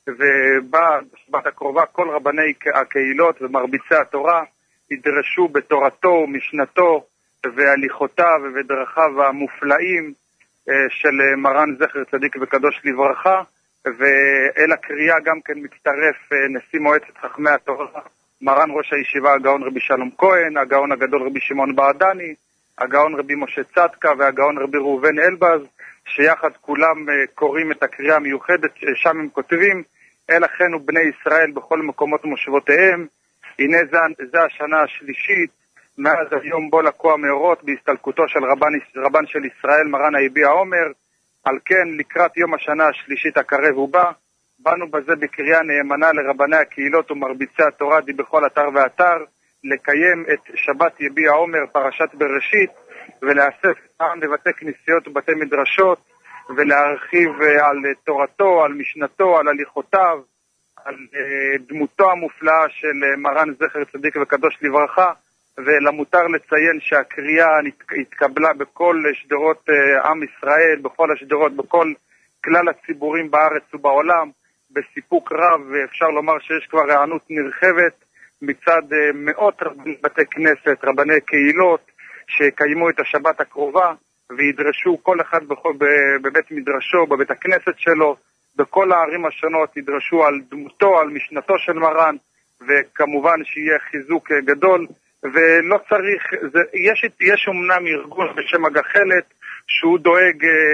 ובשבת הקרובה כל רבני הקהילות ומרביצי התורה ידרשו בתורתו ומשנתו והליכותיו ודרכיו המופלאים של מרן זכר צדיק וקדוש לברכה. ואל הקריאה גם כן מצטרף נשיא מועצת חכמי התורה, מרן ראש הישיבה הגאון רבי שלום כהן, הגאון הגדול רבי שמעון בעדני, הגאון רבי משה צדקה והגאון רבי ראובן אלבז, שיחד כולם קוראים את הקריאה המיוחדת. שם הם כותבים: אל אחינו בני ישראל בכל מקומות מושבותיהם, הנה זה השנה השלישית מאז היום בו לקוע מאורות בהסתלקותו של רבן של ישראל מרן היביע עומר. על כן לקראת יום השנה השלישית הקרב ובא, באנו בזה בקריאה נאמנה לרבני הקהילות ומרביצי התורה די בכל אתר ואתר, לקיים את שבת יביע עומר פרשת בראשית, ולאסף פעם בבתי כנסיות ובתי מדרשות, ולהרחיב על תורתו, על משנתו, על הליכותיו, על דמותו המופלאה של מרן זכר צדיק וקדוש לברכה. ולמותר לציין שהקריאה התקבלה בכל שדרות עם ישראל, בכל השדרות, בכל כלל הציבורים בארץ ובעולם, בסיפוק רב, ואפשר לומר שיש כבר הענות נרחבת מצד מאות בתי כנסת, רבני קהילות, שקיימו את השבת הקרובה, וידרשו כל אחד בבית מדרשו, בבית הכנסת שלו, בכל הערים השונות, ידרשו על דמותו, על משנתו של מרן, וכמובן שיהיה חיזוק גדול. ולא צריך, יש אומנם ארגון בשם הגחלת שהוא דואג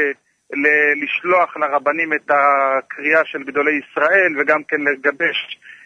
לשלוח לרבנים את הקריאה של גדולי ישראל, וגם כן לגבש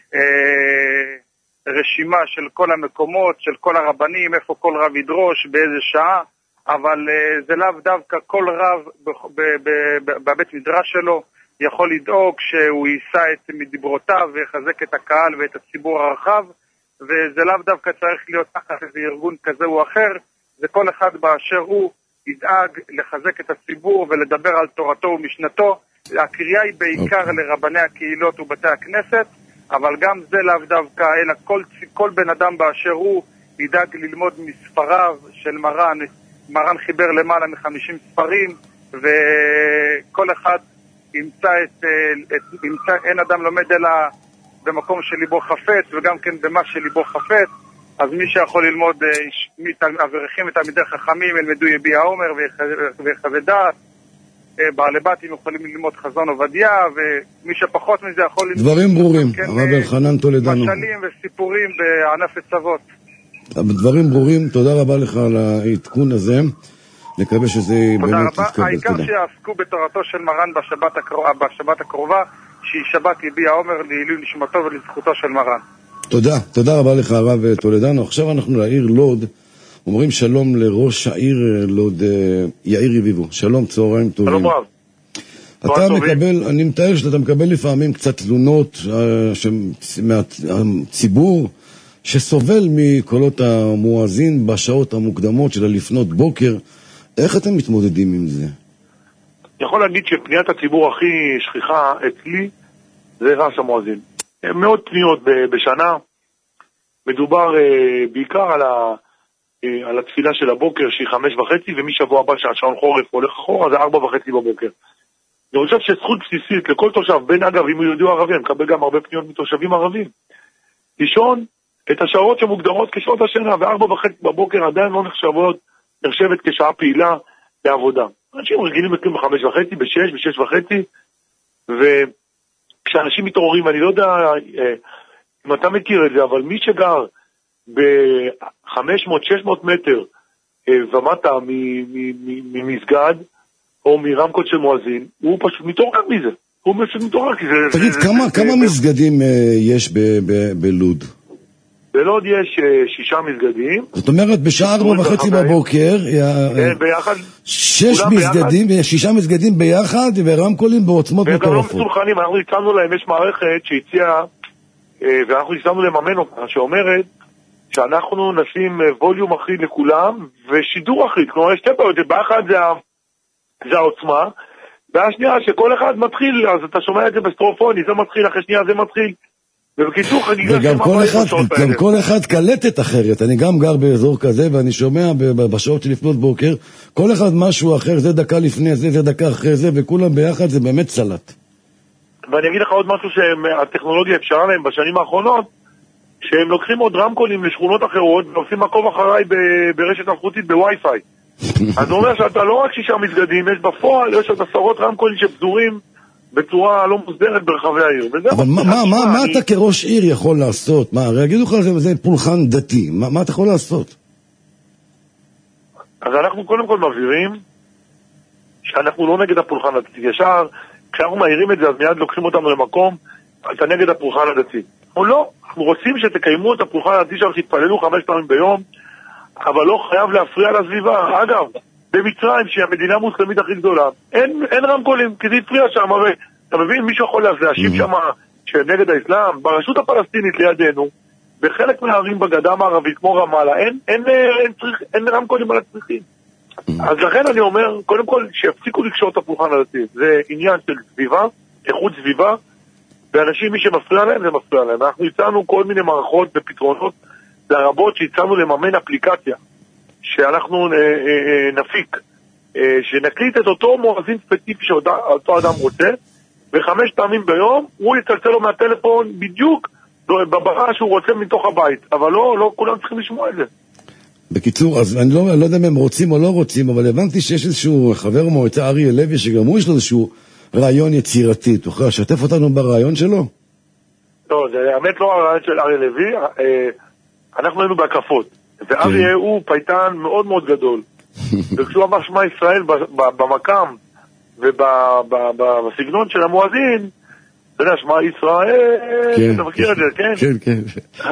רשימה של כל המקומות, של כל הרבנים, איפה כל רב ידרוש, באיזה שעה, אבל זה לאו דווקא כל רב בבית מדרש שלו יכול לדאוג שהוא יישא את מדברותיו ויחזק את הקהל ואת הציבור הרחב, וזה לאו דווקא צריך להיות תחת איזה ארגון כזה או אחר. זה כל אחד באשר הוא ידאג לחזק את הציבור ולדבר על תורתו ומשנתו. הקריאה היא בעיקר לרבני הקהילות ובתי הכנסת, אבל גם זה לאו דווקא, אלא כל בן אדם באשר הוא ידאג ללמוד מספריו של מרן. מרן חיבר למעלה מ50 ספרים, וכל אחד ימצא אין אדם לומד אלא במקום שליבו חפץ, וגם כן במה שליבו חפץ. אז מי שיכול ללמוד אברכים ותלמידי חכמים ילמדו יביע עומר ויחווה דעת, בעלי בתים יכולים ללמוד חזון עובדיה, ומי שפחות מזה יכול ללמוד דברים ברורים, הרב אלחנן טולדנו, משלים וסיפורים בענף הצוות. דברים ברורים, תודה רבה לך על העדכון הזה, נקווה שזה באמת יתקבל. העיקר שיעסקו בתורתו של מרן בשבת הקרובה, שהיא שבת יביע עומר לעילוי נשמתו ולזכותו של מרן. תודה רבה לך הרב טולדנו. עכשיו אנחנו לעיר לוד, אומרים שלום לראש העיר לוד, יאיר רביבו. שלום, צהריים טובים. שלום רב. אתה מקבל, אני מתאר שאתה מקבל לפעמים קצת תלונות מהציבור שסובל מקולות המואזין בשעות המוקדמות של לפנות בוקר. איך אתם מתמודדים עם זה? יכול להגיד שפניית הציבור הכי שכיחה אצלי זה רעש המואזין. מאות פניות בשנה. מדובר בעיקר על התפילה של הבוקר שהיא 5:30, ומשבוע הבא שהשעון חורף הולך אחורה זה 4:30 בבוקר. אני חושב שזכות בסיסית לכל תושב, בין אגב אם הוא יהודי או ערבי, אני מקבל גם הרבה פניות מתושבים ערבים, לישון את השעות שמוגדרות כשעות השינה, ו4:30 בבוקר עדיין לא נחשבת כשעה פעילה לעבודה. אנשים רגילים לקום ב5:30, ב6, ב6:30, וכשאנשים מתעוררים, אני לא יודע אם אתה מכיר את זה, אבל מי שגר ב-500-600 מטר ומטה ממסגד או מרמקות של מואזין, הוא פשוט מתעורר מזה. הוא פשוט מתעורר. תגיד, כמה מסגדים יש בלוד? בלוד יש 6 מסגדים. זאת אומרת, בשעה 4:30 בבוקר, 6 מסגדים ביחד, ורמקולים בעוצמות מטורפות. וגם לא מסולחנים, אנחנו הצענו להם, יש מערכת שהציעה, ואנחנו הצענו לממן אותה, שאומרת שאנחנו נשים ווליום אחיד לכולם, ושידור אחיד. כלומר, יש שתי בעיות, באחד זה העוצמה, והשנייה שכל אחד מתחיל, אז אתה שומע את זה בסטרופוני, זה מתחיל, אחרי שנייה זה מתחיל. ובקיצור חגיגה וגם כל אחד קלטת אחרת. אני גם גר באזור כזה, ואני שומע בשעות שלפנות בוקר, כל אחד משהו אחר, זה דקה לפני זה, זה דקה אחרי זה, וכולם ביחד זה באמת סלט. ואני אגיד לך עוד משהו שהטכנולוגיה אפשרה להם בשנים האחרונות, שהם לוקחים עוד רמקולים לשכונות אחרות, ועושים מקום אחריי ברשת אלחוטית בווי-פיי. אז זה אומר שאתה לא רק 6 מסגדים, יש בפועל, יש עוד 10 רמקולים שפזורים בצורה לא מוסדרת ברחבי העיר. אבל מה אתה כראש עיר יכול לעשות? מה, הרי יגידו לך זה פולחן דתי, מה אתה יכול לעשות? אז אנחנו קודם כל מבהירים שאנחנו לא נגד הפולחן הדתי. ישר, כשאנחנו מהירים את זה, אז מיד לוקחים אותנו למקום, אתה נגד הפולחן הדתי. או לא, אנחנו רוצים שתקיימו את הפולחן הדתי שם, שתתפללו 5 פעמים ביום, אבל לא חייב להפריע לסביבה. אגב, במצרים, שהיא המדינה המוסלמית הכי גדולה, אין רמקולים, כי זה הפריע שם, הרי, אתה מבין, מישהו יכול להשיב שם שנגד האסלאם, ברשות הפלסטינית לידינו, בחלק מהערים בגדה המערבית, כמו רמאללה, אין רמקולים על הצריכים. אז לכן אני אומר, קודם כל, שיפסיקו לקשור את הפולחן הדתי. זה עניין של סביבה, איכות סביבה, ואנשים, מי שמפריע להם, זה מפריע להם. אנחנו הצענו כל מיני מערכות ופתרונות לרבות שהצענו לממן אפליקציה, שאנחנו נפיק, שנקליט את אותו מואזין ספציפי שאותו אדם רוצה, ו5 פעמים ביום הוא יצלצל לו מהטלפון בדיוק בברעה שהוא רוצה מתוך הבית, אבל לא כולם צריכים לשמוע את זה. בקיצור, אז אני לא יודע אם הם רוצים או לא רוצים, אבל הבנתי שיש איזשהו חבר מועצה אריה לוי, שגם הוא יש לו איזשהו רעיון יצירתי. תוכל לשתף אותנו ברעיון שלו? לא, זה האמת לא הרעיון של אריה לוי, אנחנו היינו בהקפות, ואריה הוא פייטן מאוד מאוד גדול, וכשהוא אמר שמע ישראל במקם ובסגנון של המואזין, אתה יודע, שמע ישראל, אתה מכיר את זה, כן? כן, כן.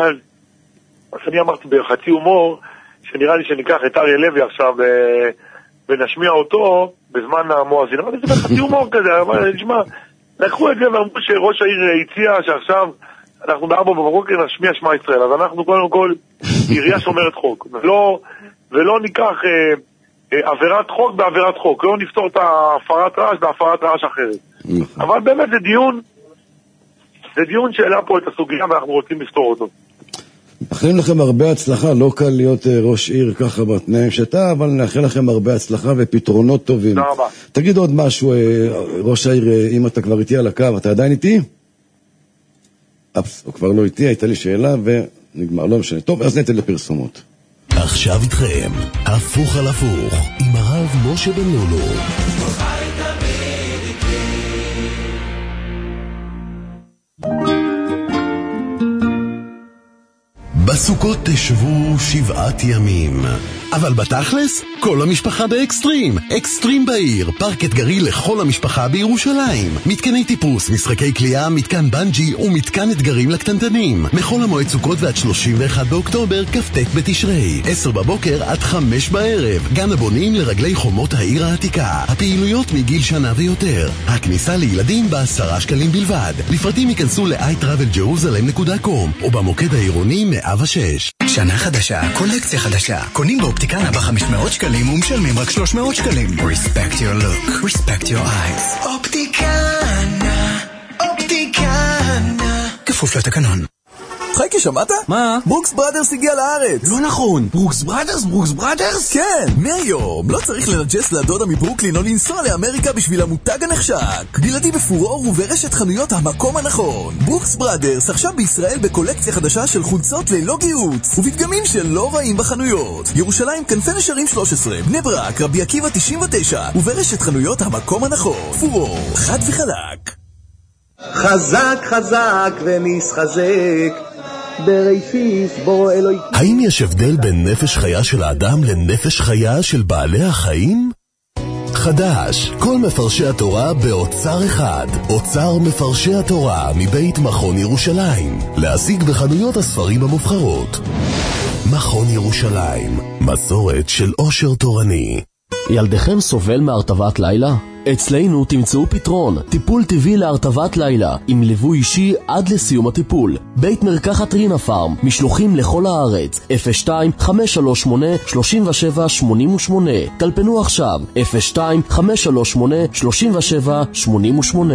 אז אני אמרתי בחצי הומור, שנראה לי שניקח את אריה לוי עכשיו ונשמיע אותו בזמן המואזין. אבל זה בחצי הומור כזה, אבל נשמע, לקחו את זה ואמרו שראש העיר הציע שעכשיו אנחנו ב4 בבוקר נשמיע שמע ישראל. אז אנחנו קודם כל עירייה שומרת חוק, ולא ניקח עבירת חוק בעבירת חוק, לא נפתור את הפרת רעש בהפרת רעש אחרת. אבל באמת זה דיון שאלה פה את הסוגיה ואנחנו רוצים לפתור אותו. מאחלים לכם הרבה הצלחה, לא קל להיות ראש עיר ככה בתנאים שאתה, אבל נאחל לכם הרבה הצלחה ופתרונות טובים. תודה רבה. תגיד עוד משהו, ראש העיר, אם אתה כבר איתי על הקו, אתה עדיין איתי? הוא כבר לא איתי, הייתה לי שאלה ונגמר, לא משנה. טוב, אז ניתן לפרסומות. עכשיו איתכם, הפוך על הפוך, עם הרב משה בן לולו. בסוכות תשבו 7 ימים. אבל בתכלס, כל המשפחה באקסטרים. אקסטרים בעיר, פארק אתגרי לכל המשפחה בירושלים. מתקני טיפוס, משחקי קליעה, מתקן בנג'י ומתקן אתגרים לקטנטנים. מחול המועד סוכות ועד 31 באוקטובר, כ"ט בתשרי. 10 בבוקר עד 5 בערב. גן הבונים לרגלי חומות העיר העתיקה. הפעילויות מגיל שנה ויותר. הכניסה לילדים ב10 שקלים בלבד. לפרטים ייכנסו ל-iTravelJerusalem.com או במוקד העירוני 106. שנה חדשה, קולקציה חדשה. קונים באופטיקנה ב500 שקלים ומשלמים רק 300 שקלים. Respect your look, respect your eyes. אופטיקנה, אופטיקנה. כפוף לתקנון. חייקי, שמעת? מה? ברוקס בראדרס הגיע לארץ. לא נכון. ברוקס בראדרס? ברוקס בראדרס? כן, מהיום. לא צריך לנג'ס לדודה מברוקלין או לנסוע לאמריקה בשביל המותג הנחשק. בלעדי בפורור וברשת חנויות המקום הנכון. ברוקס בראדרס עכשיו בישראל בקולקציה חדשה של חולצות ללא גיוץ ובדגמים שלא רעים בחנויות. ירושלים כנפי נשרים 13, בני ברק, רבי עקיבא 99 וברשת חנויות המקום הנכון. פורור, חד וחלק. חזק חזק ומסחזק בראשיס בו אלוהי. האם יש הבדל בין נפש חיה של האדם לנפש חיה של בעלי החיים? חדש, כל מפרשי התורה באוצר אחד. אוצר מפרשי התורה מבית מכון ירושלים. להשיג בחנויות הספרים המובחרות. מכון ירושלים, מסורת של עושר תורני. ילדכם סובל מהרטבת לילה? אצלנו תמצאו פתרון, טיפול טבעי להרטבת לילה, עם ליווי אישי עד לסיום הטיפול. בית מרקחת רינה פארם, משלוחים לכל הארץ, 02-538-3788. טלפנו עכשיו, 02-538-3788.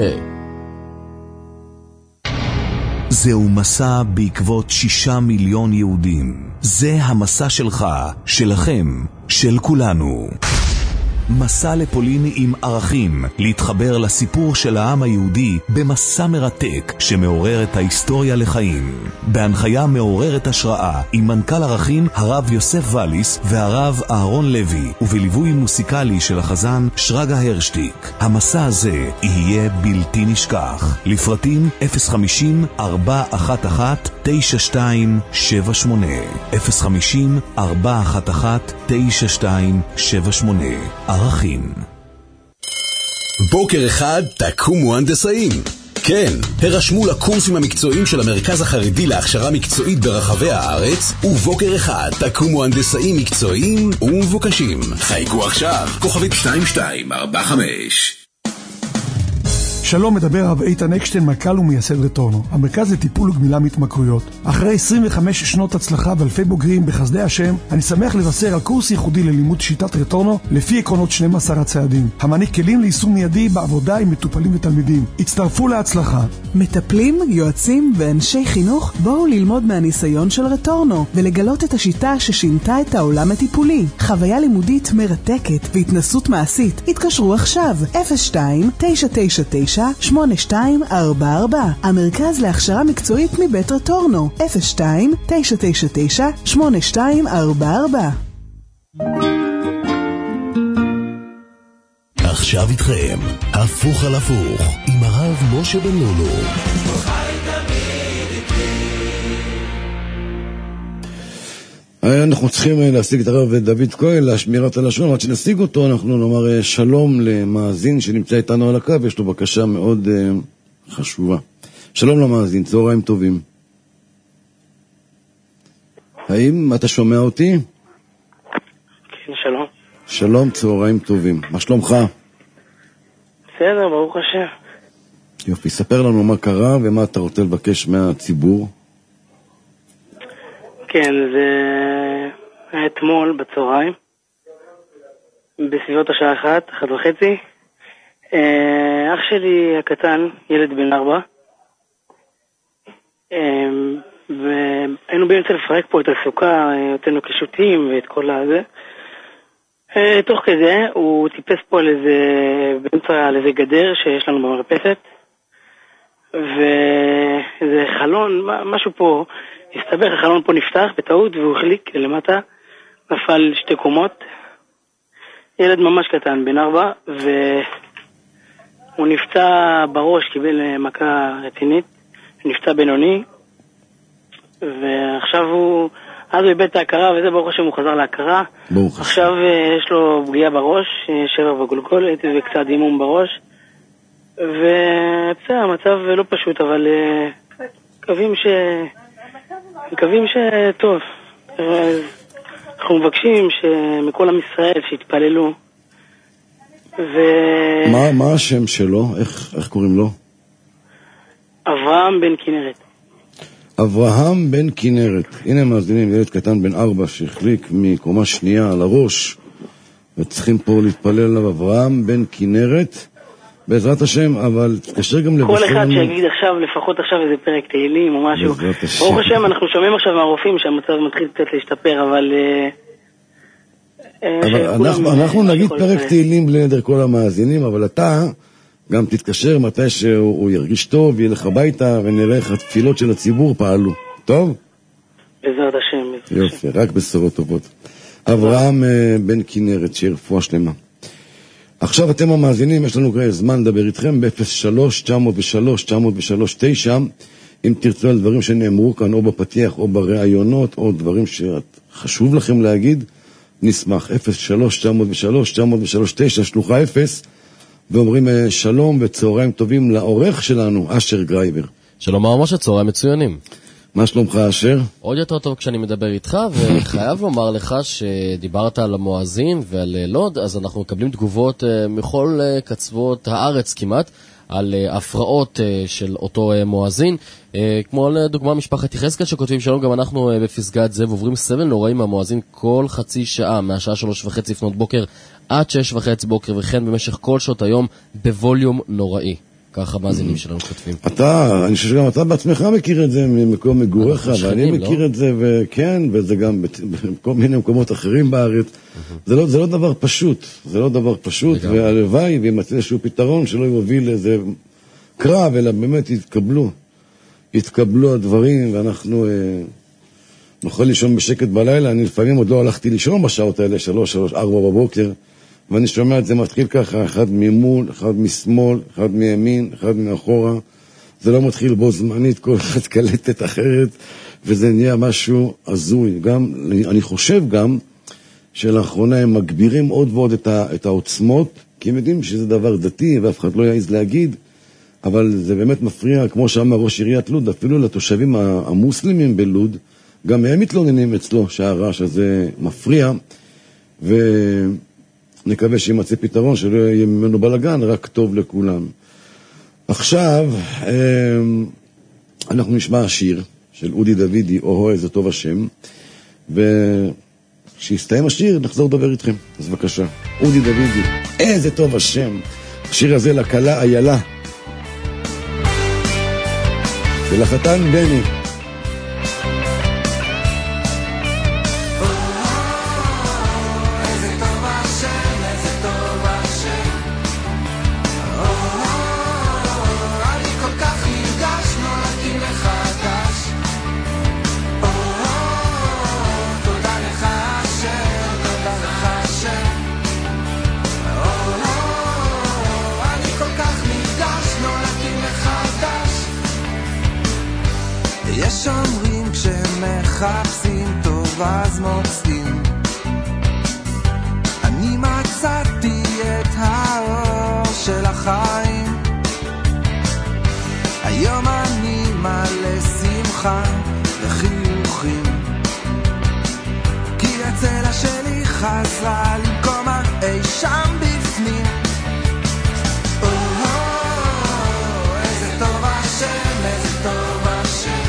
זהו מסע בעקבות 6 מיליון יהודים. זה המסע שלך, שלכם, של כולנו. מסע לפולין עם ערכים, להתחבר לסיפור של העם היהודי במסע מרתק שמעורר את ההיסטוריה לחיים. בהנחיה מעוררת השראה עם מנכ"ל ערכים הרב יוסף וליס והרב אהרון לוי, ובליווי מוסיקלי של החזן שרגא הרשטיק. המסע הזה יהיה בלתי נשכח. לפרטים 050-411-9278 050-411-9278. ערכים. בוקר אחד תקומו הנדסאים. כן, הרשמו לקורסים המקצועיים של המרכז החרדי להכשרה מקצועית ברחבי הארץ, ובוקר אחד תקומו הנדסאים מקצועיים ומבוקשים. חייגו עכשיו, כוכבית 2245. שלום, מדבר רב איתן אקשטיין, מנכ"ל ומייסד רטורנו, המרכז לטיפול וגמילה מהתמכרויות. אחרי 25 שנות הצלחה ואלפי בוגרים בחסדי השם, אני שמח לבשר על קורס ייחודי ללימוד שיטת רטורנו לפי עקרונות 12 הצעדים, המעניק כלים ליישום מיידי בעבודה עם מטופלים ותלמידים. הצטרפו להצלחה. מטפלים, יועצים ואנשי חינוך, בואו ללמוד מהניסיון של רטורנו ולגלות את השיטה ששינתה את העולם הטיפולי. חוויה לימודית מרתקת והתנסות מעשית. התקשרו עכשיו 02-999-8244. המרכז להכשרה מקצועית מבית רטורנו 02-999-8244. עכשיו איתכם, הפוך על הפוך, עם הרב משה בן לולו. אנחנו צריכים להשיג את הרב דוד כהן לשמירת הלשון. עד שנשיג אותו אנחנו נאמר שלום למאזין שנמצא איתנו על הקו. יש לו בקשה מאוד חשובה. שלום למאזין, צהריים טובים. האם אתה שומע אותי? כן, שלום. שלום, צהריים טובים. מה שלומך? בסדר, ברוך השם. יופי, ספר לנו מה קרה ומה אתה רוצה לבקש מהציבור. כן, זה היה אתמול בצהריים, בסביבות השעה 1:30. אח שלי הקטן, ילד בן 4, והיינו באמצע לפרק פה את הסוכה, אותנו קישוטים ואת כל הזה. תוך כזה הוא טיפס פה באמצע על איזה גדר שיש לנו במרפסת, ואיזה חלון, משהו פה הסתבר, החלון פה נפתח בטעות והוא החליק למטה, נפל 2 קומות. ילד ממש קטן, בן 4, והוא נפצע בראש, קיבל מכה רצינית, נפצע בינוני, ועכשיו אז הוא איבד את ההכרה, וזה ברוך השם הוא חזר להכרה. עכשיו יש לו פגיעה בראש, שבר בגולגולת וקצת דימום בראש, ובסדר, המצב לא פשוט, אבל מקווים שטוב. אנחנו מבקשים שמכל עם ישראל שיתפללו. מה השם שלו? איך קוראים לו? אברהם בן כנרת. אברהם בן כנרת. הנה מאזינים, ילד קטן בן 4 שהחליק מקומה שנייה על הראש, וצריכים פה להתפלל עליו. אברהם בן כנרת, בעזרת השם, אבל תקשר גם לבשר. כל אחד שיגיד עכשיו, לפחות עכשיו איזה פרק תהילים או משהו. ברוך השם, אנחנו שומעים עכשיו מהרופאים שהמצב מתחיל קצת להשתפר, אבל אנחנו נגיד פרק תהילים בלי נדר כל המאזינים, אבל אתה גם תתקשר מתי שהוא ירגיש טוב, ילך הביתה ונראה איך התפילות של הציבור פעלו. טוב? בעזרת השם. יופי, רק בשורות טובות. אברהם בן כנרת, שיהיה רפואה שלמה. עכשיו אתם המאזינים, יש לנו זמן לדבר איתכם ב-03-903-903-9, אם תרצו על דברים שנאמרו כאן או בפתיח או בראיונות או דברים שחשוב לכם להגיד, נשמח. 03-903-903-9, שלוחה 0, ואומרים שלום וצהריים טובים לעורך שלנו, אשר גרייבר. שלום מר משה, צהריים מצוינים. מה שלומך אשר? עוד יותר טוב כשאני מדבר איתך, וחייב לומר לך שדיברת על המואזין ועל לוד, אז אנחנו מקבלים תגובות מכל קצוות הארץ כמעט, על הפרעות של אותו מואזין, כמו לדוגמה משפחת יחזקאל שכותבים שלום, גם אנחנו בפסגת זאב עוברים סבל נוראים מהמואזין כל חצי שעה, מהשעה 3:30 לפנות בוקר עד 6:30 בוקר, וכן במשך כל שעות היום בווליום נוראי. ככה מאזינים שלנו כותבים. אני חושב שגם אתה בעצמך מכיר את זה ממקום מגוריך, ואני מכיר את זה, וכן, וזה גם בכל מיני מקומות אחרים בארץ. זה לא דבר פשוט, והלוואי, וימצא איזשהו פתרון שלא יוביל לאיזה קרב, אלא באמת יתקבלו הדברים, ואנחנו נוכל לישון בשקט בלילה. אני לפעמים עוד לא הלכתי לישון בשעות האלה, 3-4 בבוקר, ואני שומע את זה מתחיל ככה, אחד ממול, אחד משמאל, אחד מימין, אחד מאחורה. זה לא מתחיל בו זמנית, כל אחד קלטת אחרת, וזה נהיה משהו הזוי. אני חושב גם שלאחרונה הם מגבירים עוד ועוד את העוצמות, כי הם יודעים שזה דבר דתי, ואף אחד לא יעז להגיד, אבל זה באמת מפריע, כמו שאמר ראש עיריית לוד, אפילו לתושבים המוסלמים בלוד, גם הם מתלוננים אצלו שהרעש הזה מפריע, נקווה שימצא פתרון, שלא יהיה ממנו בלגן, רק טוב לכולם. עכשיו, אנחנו נשמע השיר של אודי דוידי, או איזה טוב השם, וכשיסתיים השיר, נחזור לדבר איתכם. אז בבקשה, אודי דוידי, איזה טוב השם. השיר הזה לקלה איילה, ולחתן בני. יש אומרים כשמחפשים טוב אז מוצאים, אני מצאתי את האור של החיים, היום אני מלא שמחה וחיוכים, כי הצלע שלי חזרה למקומה אי שם בפנים. איזה טוב השם, איזה טוב השם,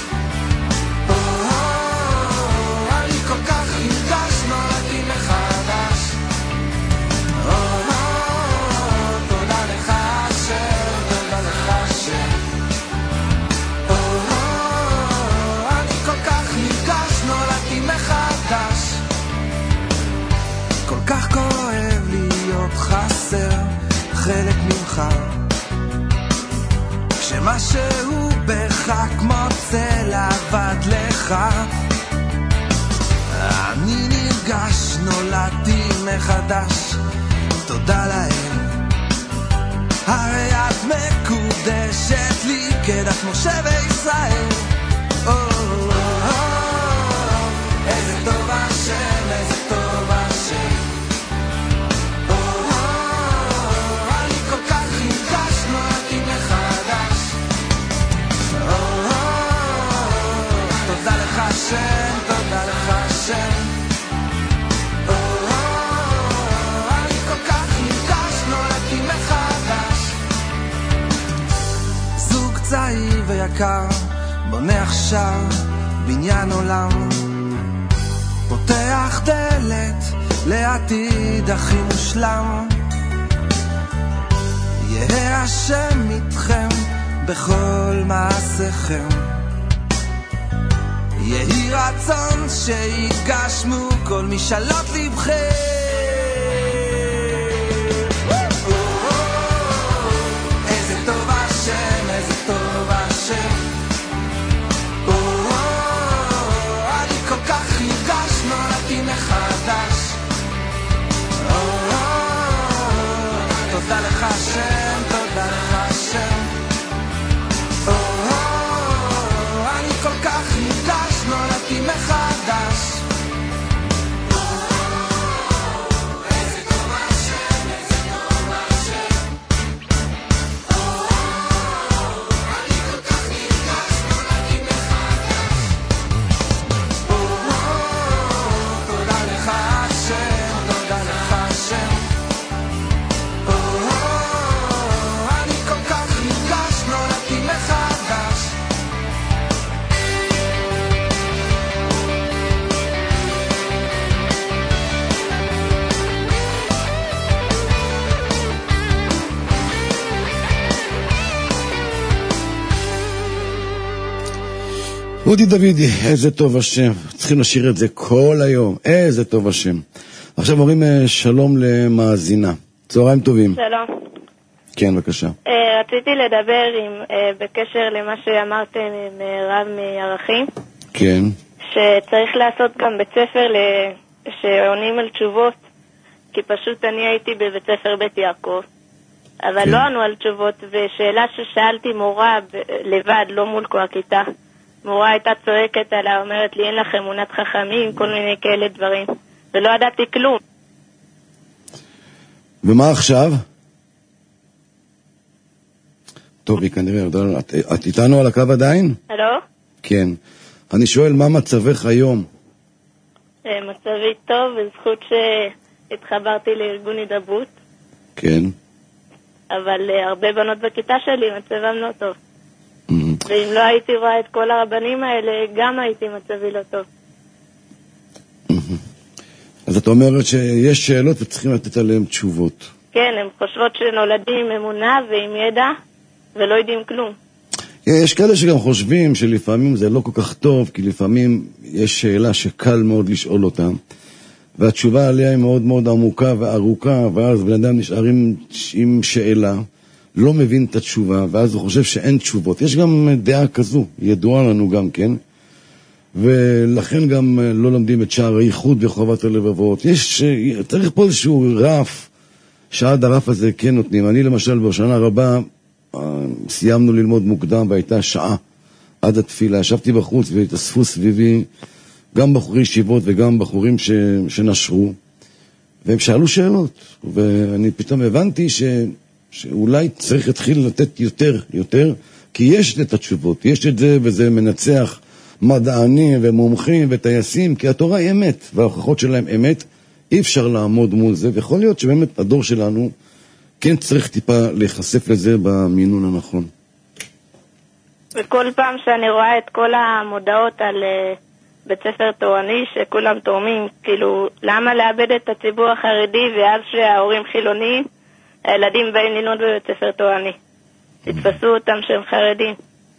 כך כואב להיות חסר חלק ממך, כשמשהו בך כמו צל עבד לך, אני נרגש, נולדתי מחדש, תודה להם, הרי את מקודשת לי כדת משה וישראל. איזה טוב השם, איזה טוב השם, תודה לך השם, אני כל כך נרגש, נולדתי מחדש. זוג צעיר ויקר בונה עכשיו בניין עולם, פותח דלת לעתיד הכי מושלם. יהיה השם איתכם בכל מעשיכם, יהי רצון שיגשמו כל משאלות לבכם. איזה טוב השם, איזה טוב השם, אני כל כך נרגש, נולדתי מחדש. תודה לך השם, תודה לך השם, אני כל כך נרגש, נולדתי מחדש. איזה טוב השם, איזה טוב השם, אני כל כך נרגש, נולדתי מחדש. תודה לך השם, תודה לך השם, אני כל כך נרגש, נולדתי מחדש. אודי דוידי, איזה טוב השם. צריכים לשיר את זה כל היום. איזה טוב השם. עכשיו אומרים שלום למאזינה. צהריים טובים. שלום. כן, בבקשה. רציתי לדבר בקשר למה שאמרתם עם רב מערכים. כן. שצריך לעשות גם בית ספר שעונים על תשובות, כי פשוט אני הייתי בבית ספר בית יעקב, אבל לא ענו על תשובות, ושאלה ששאלתי מורה לבד, לא מול כל הכיתה, מורה הייתה צועקת עליה, אומרת לי אין לך אמונת חכמים, כל מיני כאלה דברים, ולא ידעתי כלום. ומה עכשיו? טוב, היא כנראה, את איתנו על הקו עדיין? הלו? כן. אני שואל, מה מצבך היום? מצבי טוב, בזכות שהתחברתי לארגון הידברות. כן. אבל הרבה בנות בכיתה שלי מצבם לא טוב. ואם לא הייתי רואה את כל הרבנים האלה, גם הייתי מצבי לא טוב. אז את אומרת שיש שאלות וצריכים לתת עליהן תשובות. כן, הן חושבות שנולדים עם אמונה ועם ידע, ולא יודעים כלום. יש כאלה שגם חושבים שלפעמים זה לא כל כך טוב, כי לפעמים יש שאלה שקל מאוד לשאול אותה, והתשובה עליה היא מאוד מאוד עמוקה וארוכה, ואז בן אדם נשאר עם שאלה, לא מבין את התשובה, ואז הוא חושב שאין תשובות. יש גם דעה כזו, ידועה לנו גם כן, ולכן גם לא לומדים את שער הייחוד וחובת הלבבות. צריך פה איזשהו רף, שעד הרף הזה כן נותנים. אני למשל בשנה רבה, סיימנו ללמוד מוקדם, והייתה שעה עד התפילה. ישבתי בחוץ והתאספו סביבי גם בחורי ישיבות וגם בחורים שנשרו, והם שאלו שאלות, ואני פתאום הבנתי שאולי צריך להתחיל לתת יותר, כי יש את התשובות, יש את זה, וזה מנצח מדענים ומומחים וטייסים, כי התורה היא אמת, וההוכחות שלהם אמת, אי אפשר לעמוד מול זה, ויכול להיות שבאמת הדור שלנו כן צריך טיפה להיחשף לזה במינון הנכון. וכל פעם שאני רואה את כל המודעות על בית ספר תורני שכולם תורמים, כאילו, למה לאבד את הציבור החרדי, ואז שההורים חילוניים, הילדים באים ללמוד בבית ספר תורני. תתפסו אותם שהם חרדים.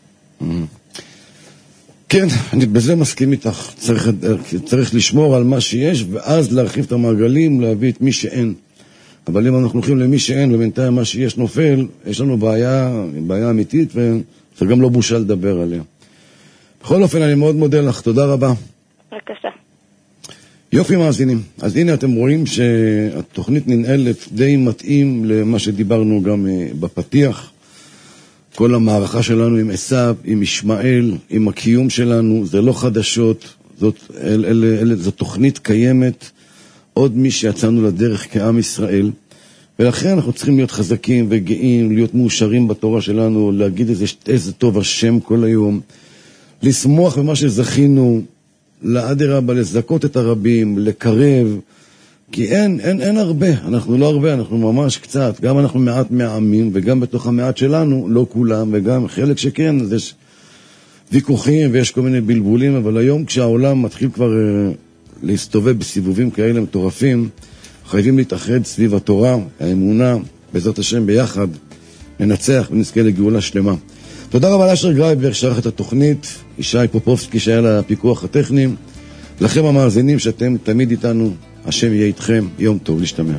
כן, אני בזה מסכים איתך. צריך לשמור על מה שיש, ואז להרחיב את המעגלים, להביא את מי שאין. אבל אם אנחנו הולכים למי שאין, ובינתיים מה שיש נופל, יש לנו בעיה אמיתית, וזה גם לא בושה לדבר עליה. בכל אופן, אני מאוד מודה לך. תודה רבה. בבקשה. יופי מאזינים. אז הנה אתם רואים שהתוכנית ננהלת די מתאים למה שדיברנו גם בפתיח. כל המערכה שלנו עם עשיו, עם ישמעאל, עם הקיום שלנו, זה לא חדשות, זאת תוכנית קיימת, עוד מי שיצאנו לדרך כעם ישראל, ולכן אנחנו צריכים להיות חזקים וגאים, להיות מאושרים בתורה שלנו, להגיד איזה טוב השם כל היום, לשמוח במה שזכינו, לאדרבה, לזכות את הרבים, לקרב, כי אין הרבה, אנחנו לא הרבה, אנחנו ממש קצת, גם אנחנו מעט מהעמים, וגם בתוך המעט שלנו, לא כולם, וגם חלק שכן, אז יש ויכוחים ויש כל מיני בלבולים, אבל היום כשהעולם מתחיל כבר להסתובב בסיבובים כאלה מטורפים, חייבים להתאחד סביב התורה, האמונה, בעזרת השם ביחד, ננצח ונזכה לגאולה שלמה. תודה רבה לאשר גרייבר שערך את התוכנית, ישי פופובסקי שהיה לפיקוח הטכני, לכם המאזינים שאתם תמיד איתנו, השם יהיה איתכם, יום טוב, להשתמע.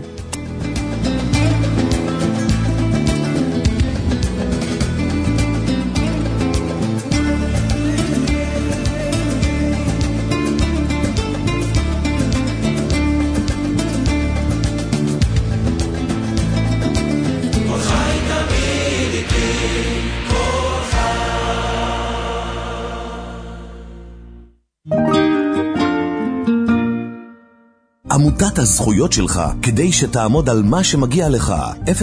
עמותת הזכויות שלך, כדי שתעמוד על מה שמגיע לך.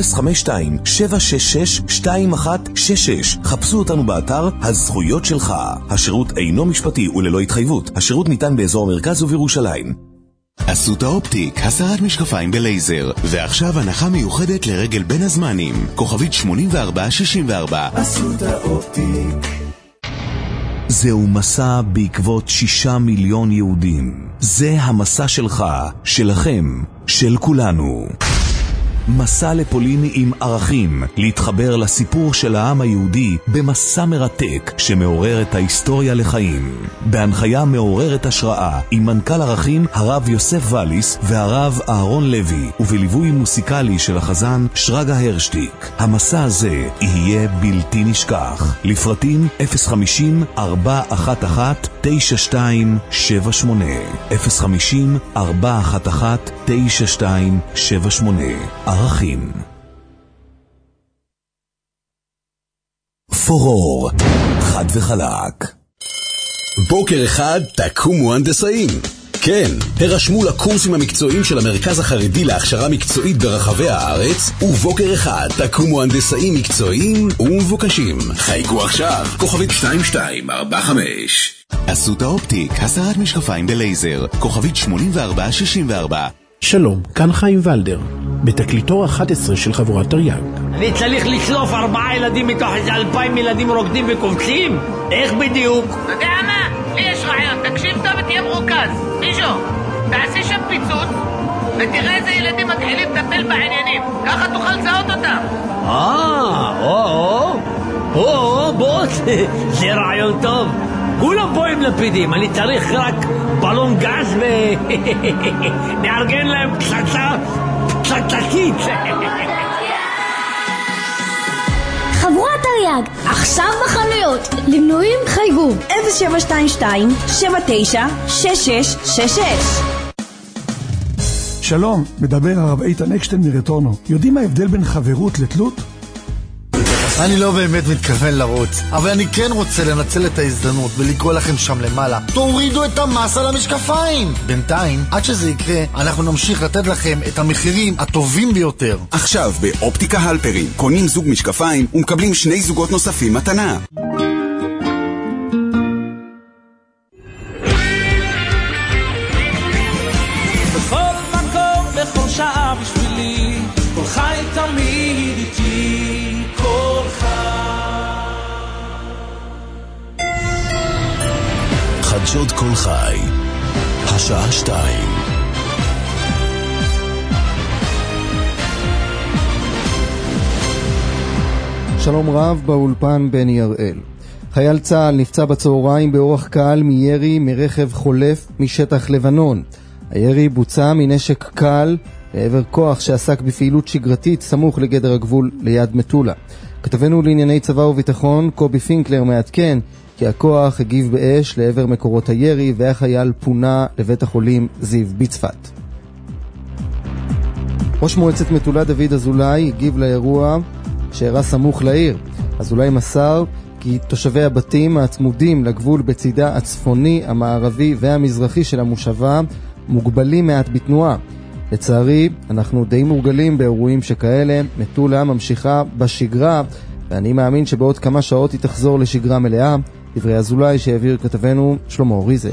052-766-2166. חפשו אותנו באתר הזכויות שלך. השירות אינו משפטי וללא התחייבות. השירות ניתן באזור מרכז ובירושלים. אסותא אופטיק, הסרת משקפיים בלייזר. ועכשיו הנחה מיוחדת לרגל בין הזמנים. כוכבית 8464. אסותא אופטיק. זהו מסע בעקבות 6 מיליון יהודים. זה המסע שלך, שלכם, של כולנו. מסע לפולין עם ערכים, להתחבר לסיפור של העם היהודי במסע מרתק שמעורר את ההיסטוריה לחיים. בהנחיה מעוררת השראה עם מנכ"ל ערכים הרב יוסף וליס והרב אהרון לוי, ובליווי מוסיקלי של החזן שרגא הרשטיק. המסע הזה יהיה בלתי נשכח. לפרטים 050-411-9278 050-411-9278. ערכים. פורור, חד וחלק. בוקר אחד תקומו הנדסאים. כן, הרשמו לקורסים המקצועיים של המרכז החרדי להכשרה מקצועית ברחבי הארץ, ובוקר אחד תקומו הנדסאים מקצועיים ומבוקשים. חייגו עכשיו, כוכבית 2245. אסותא אופטיק, הסרת משקפיים בלייזר. כוכבית 8464. שלום, כאן חיים ולדר, בתקליטור 11 של חבורת תרי"ג. אני צריך לשלוף 4 ילדים מתוך איזה 2,000 ילדים רוקדים וקובצים? איך בדיוק? אתה יודע מה? לי יש רעיון, תקשיב טוב ותהיה מרוכז. מישהו, תעשי שם פיצוץ ותראה איזה ילדים מתחילים לטפל בעניינים. ככה תוכל לזהות אותם. בוס, זה רעיון טוב. כולם פה עם לפידים, אני צריך רק בלון גז נארגן להם פצצתית. חבורת תרי"ג, עכשיו בחנויות. למנויים חייגו 0722-796666. שלום, מדבר הרב איתן אקשטיין מרטורנו. יודעים מה ההבדל בין חברות לתלות? אני לא באמת מתכוון לרוץ, אבל אני כן רוצה לנצל את ההזדמנות ולקרוא לכם שם למעלה. תורידו את המס על המשקפיים! בינתיים, עד שזה יקרה, אנחנו נמשיך לתת לכם את המחירים הטובים ביותר. עכשיו באופטיקה הלפרין, קונים זוג משקפיים ומקבלים 2 זוגות נוספים מתנה. בכל מקום, בכל שעה בשבילי, כל חי תמיד איתי. חדשות כל חי, השעה 2. שלום רב, באולפן בני הראל. חייל צה"ל נפצע בצהריים באורח קל מירי מרכב חולף משטח לבנון. הירי בוצע מנשק קל לעבר כוח שעסק בפעילות שגרתית סמוך לגדר הגבול ליד מטולה. כתבנו לענייני צבא וביטחון קובי פינקלר מעדכן כי הכוח הגיב באש לעבר מקורות הירי והחייל פונה לבית החולים זיו בצפת. ראש מועצת מטולה דוד אזולאי הגיב לאירוע שאירע סמוך לעיר. אזולאי מסר כי תושבי הבתים הצמודים לגבול בצידה הצפוני, המערבי והמזרחי של המושבה מוגבלים מעט בתנועה. לצערי, אנחנו די מורגלים באירועים שכאלה. מטולה ממשיכה בשגרה, ואני מאמין שבעוד כמה שעות היא תחזור לשגרה מלאה. דברי אזולאי שהעביר כתבנו שלמה ריזל.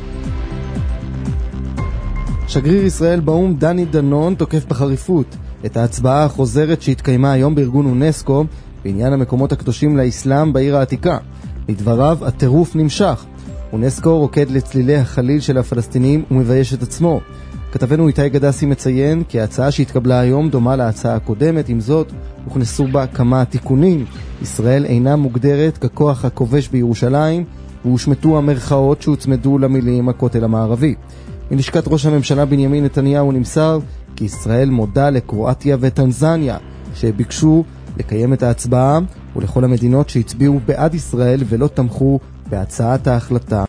שגריר ישראל באום דני דנון תוקף בחריפות את ההצבעה החוזרת שהתקיימה היום בארגון אונסקו בעניין המקומות הקדושים לאסלאם בעיר העתיקה. לדבריו, הטירוף נמשך. אונסקו רוקד לצלילי החליל של הפלסטינים ומבייש את עצמו. כתבנו איתי גדסי מציין כי ההצעה שהתקבלה היום דומה להצעה הקודמת, עם זאת הוכנסו בה כמה תיקונים. ישראל אינה מוגדרת ככוח הכובש בירושלים, והושמטו המרכאות שהוצמדו למילים הכותל המערבי. מלשכת ראש הממשלה בנימין נתניהו נמסר כי ישראל מודה לקרואטיה וטנזניה שביקשו לקיים את ההצבעה, ולכל המדינות שהצביעו בעד ישראל ולא תמכו בהצעת ההחלטה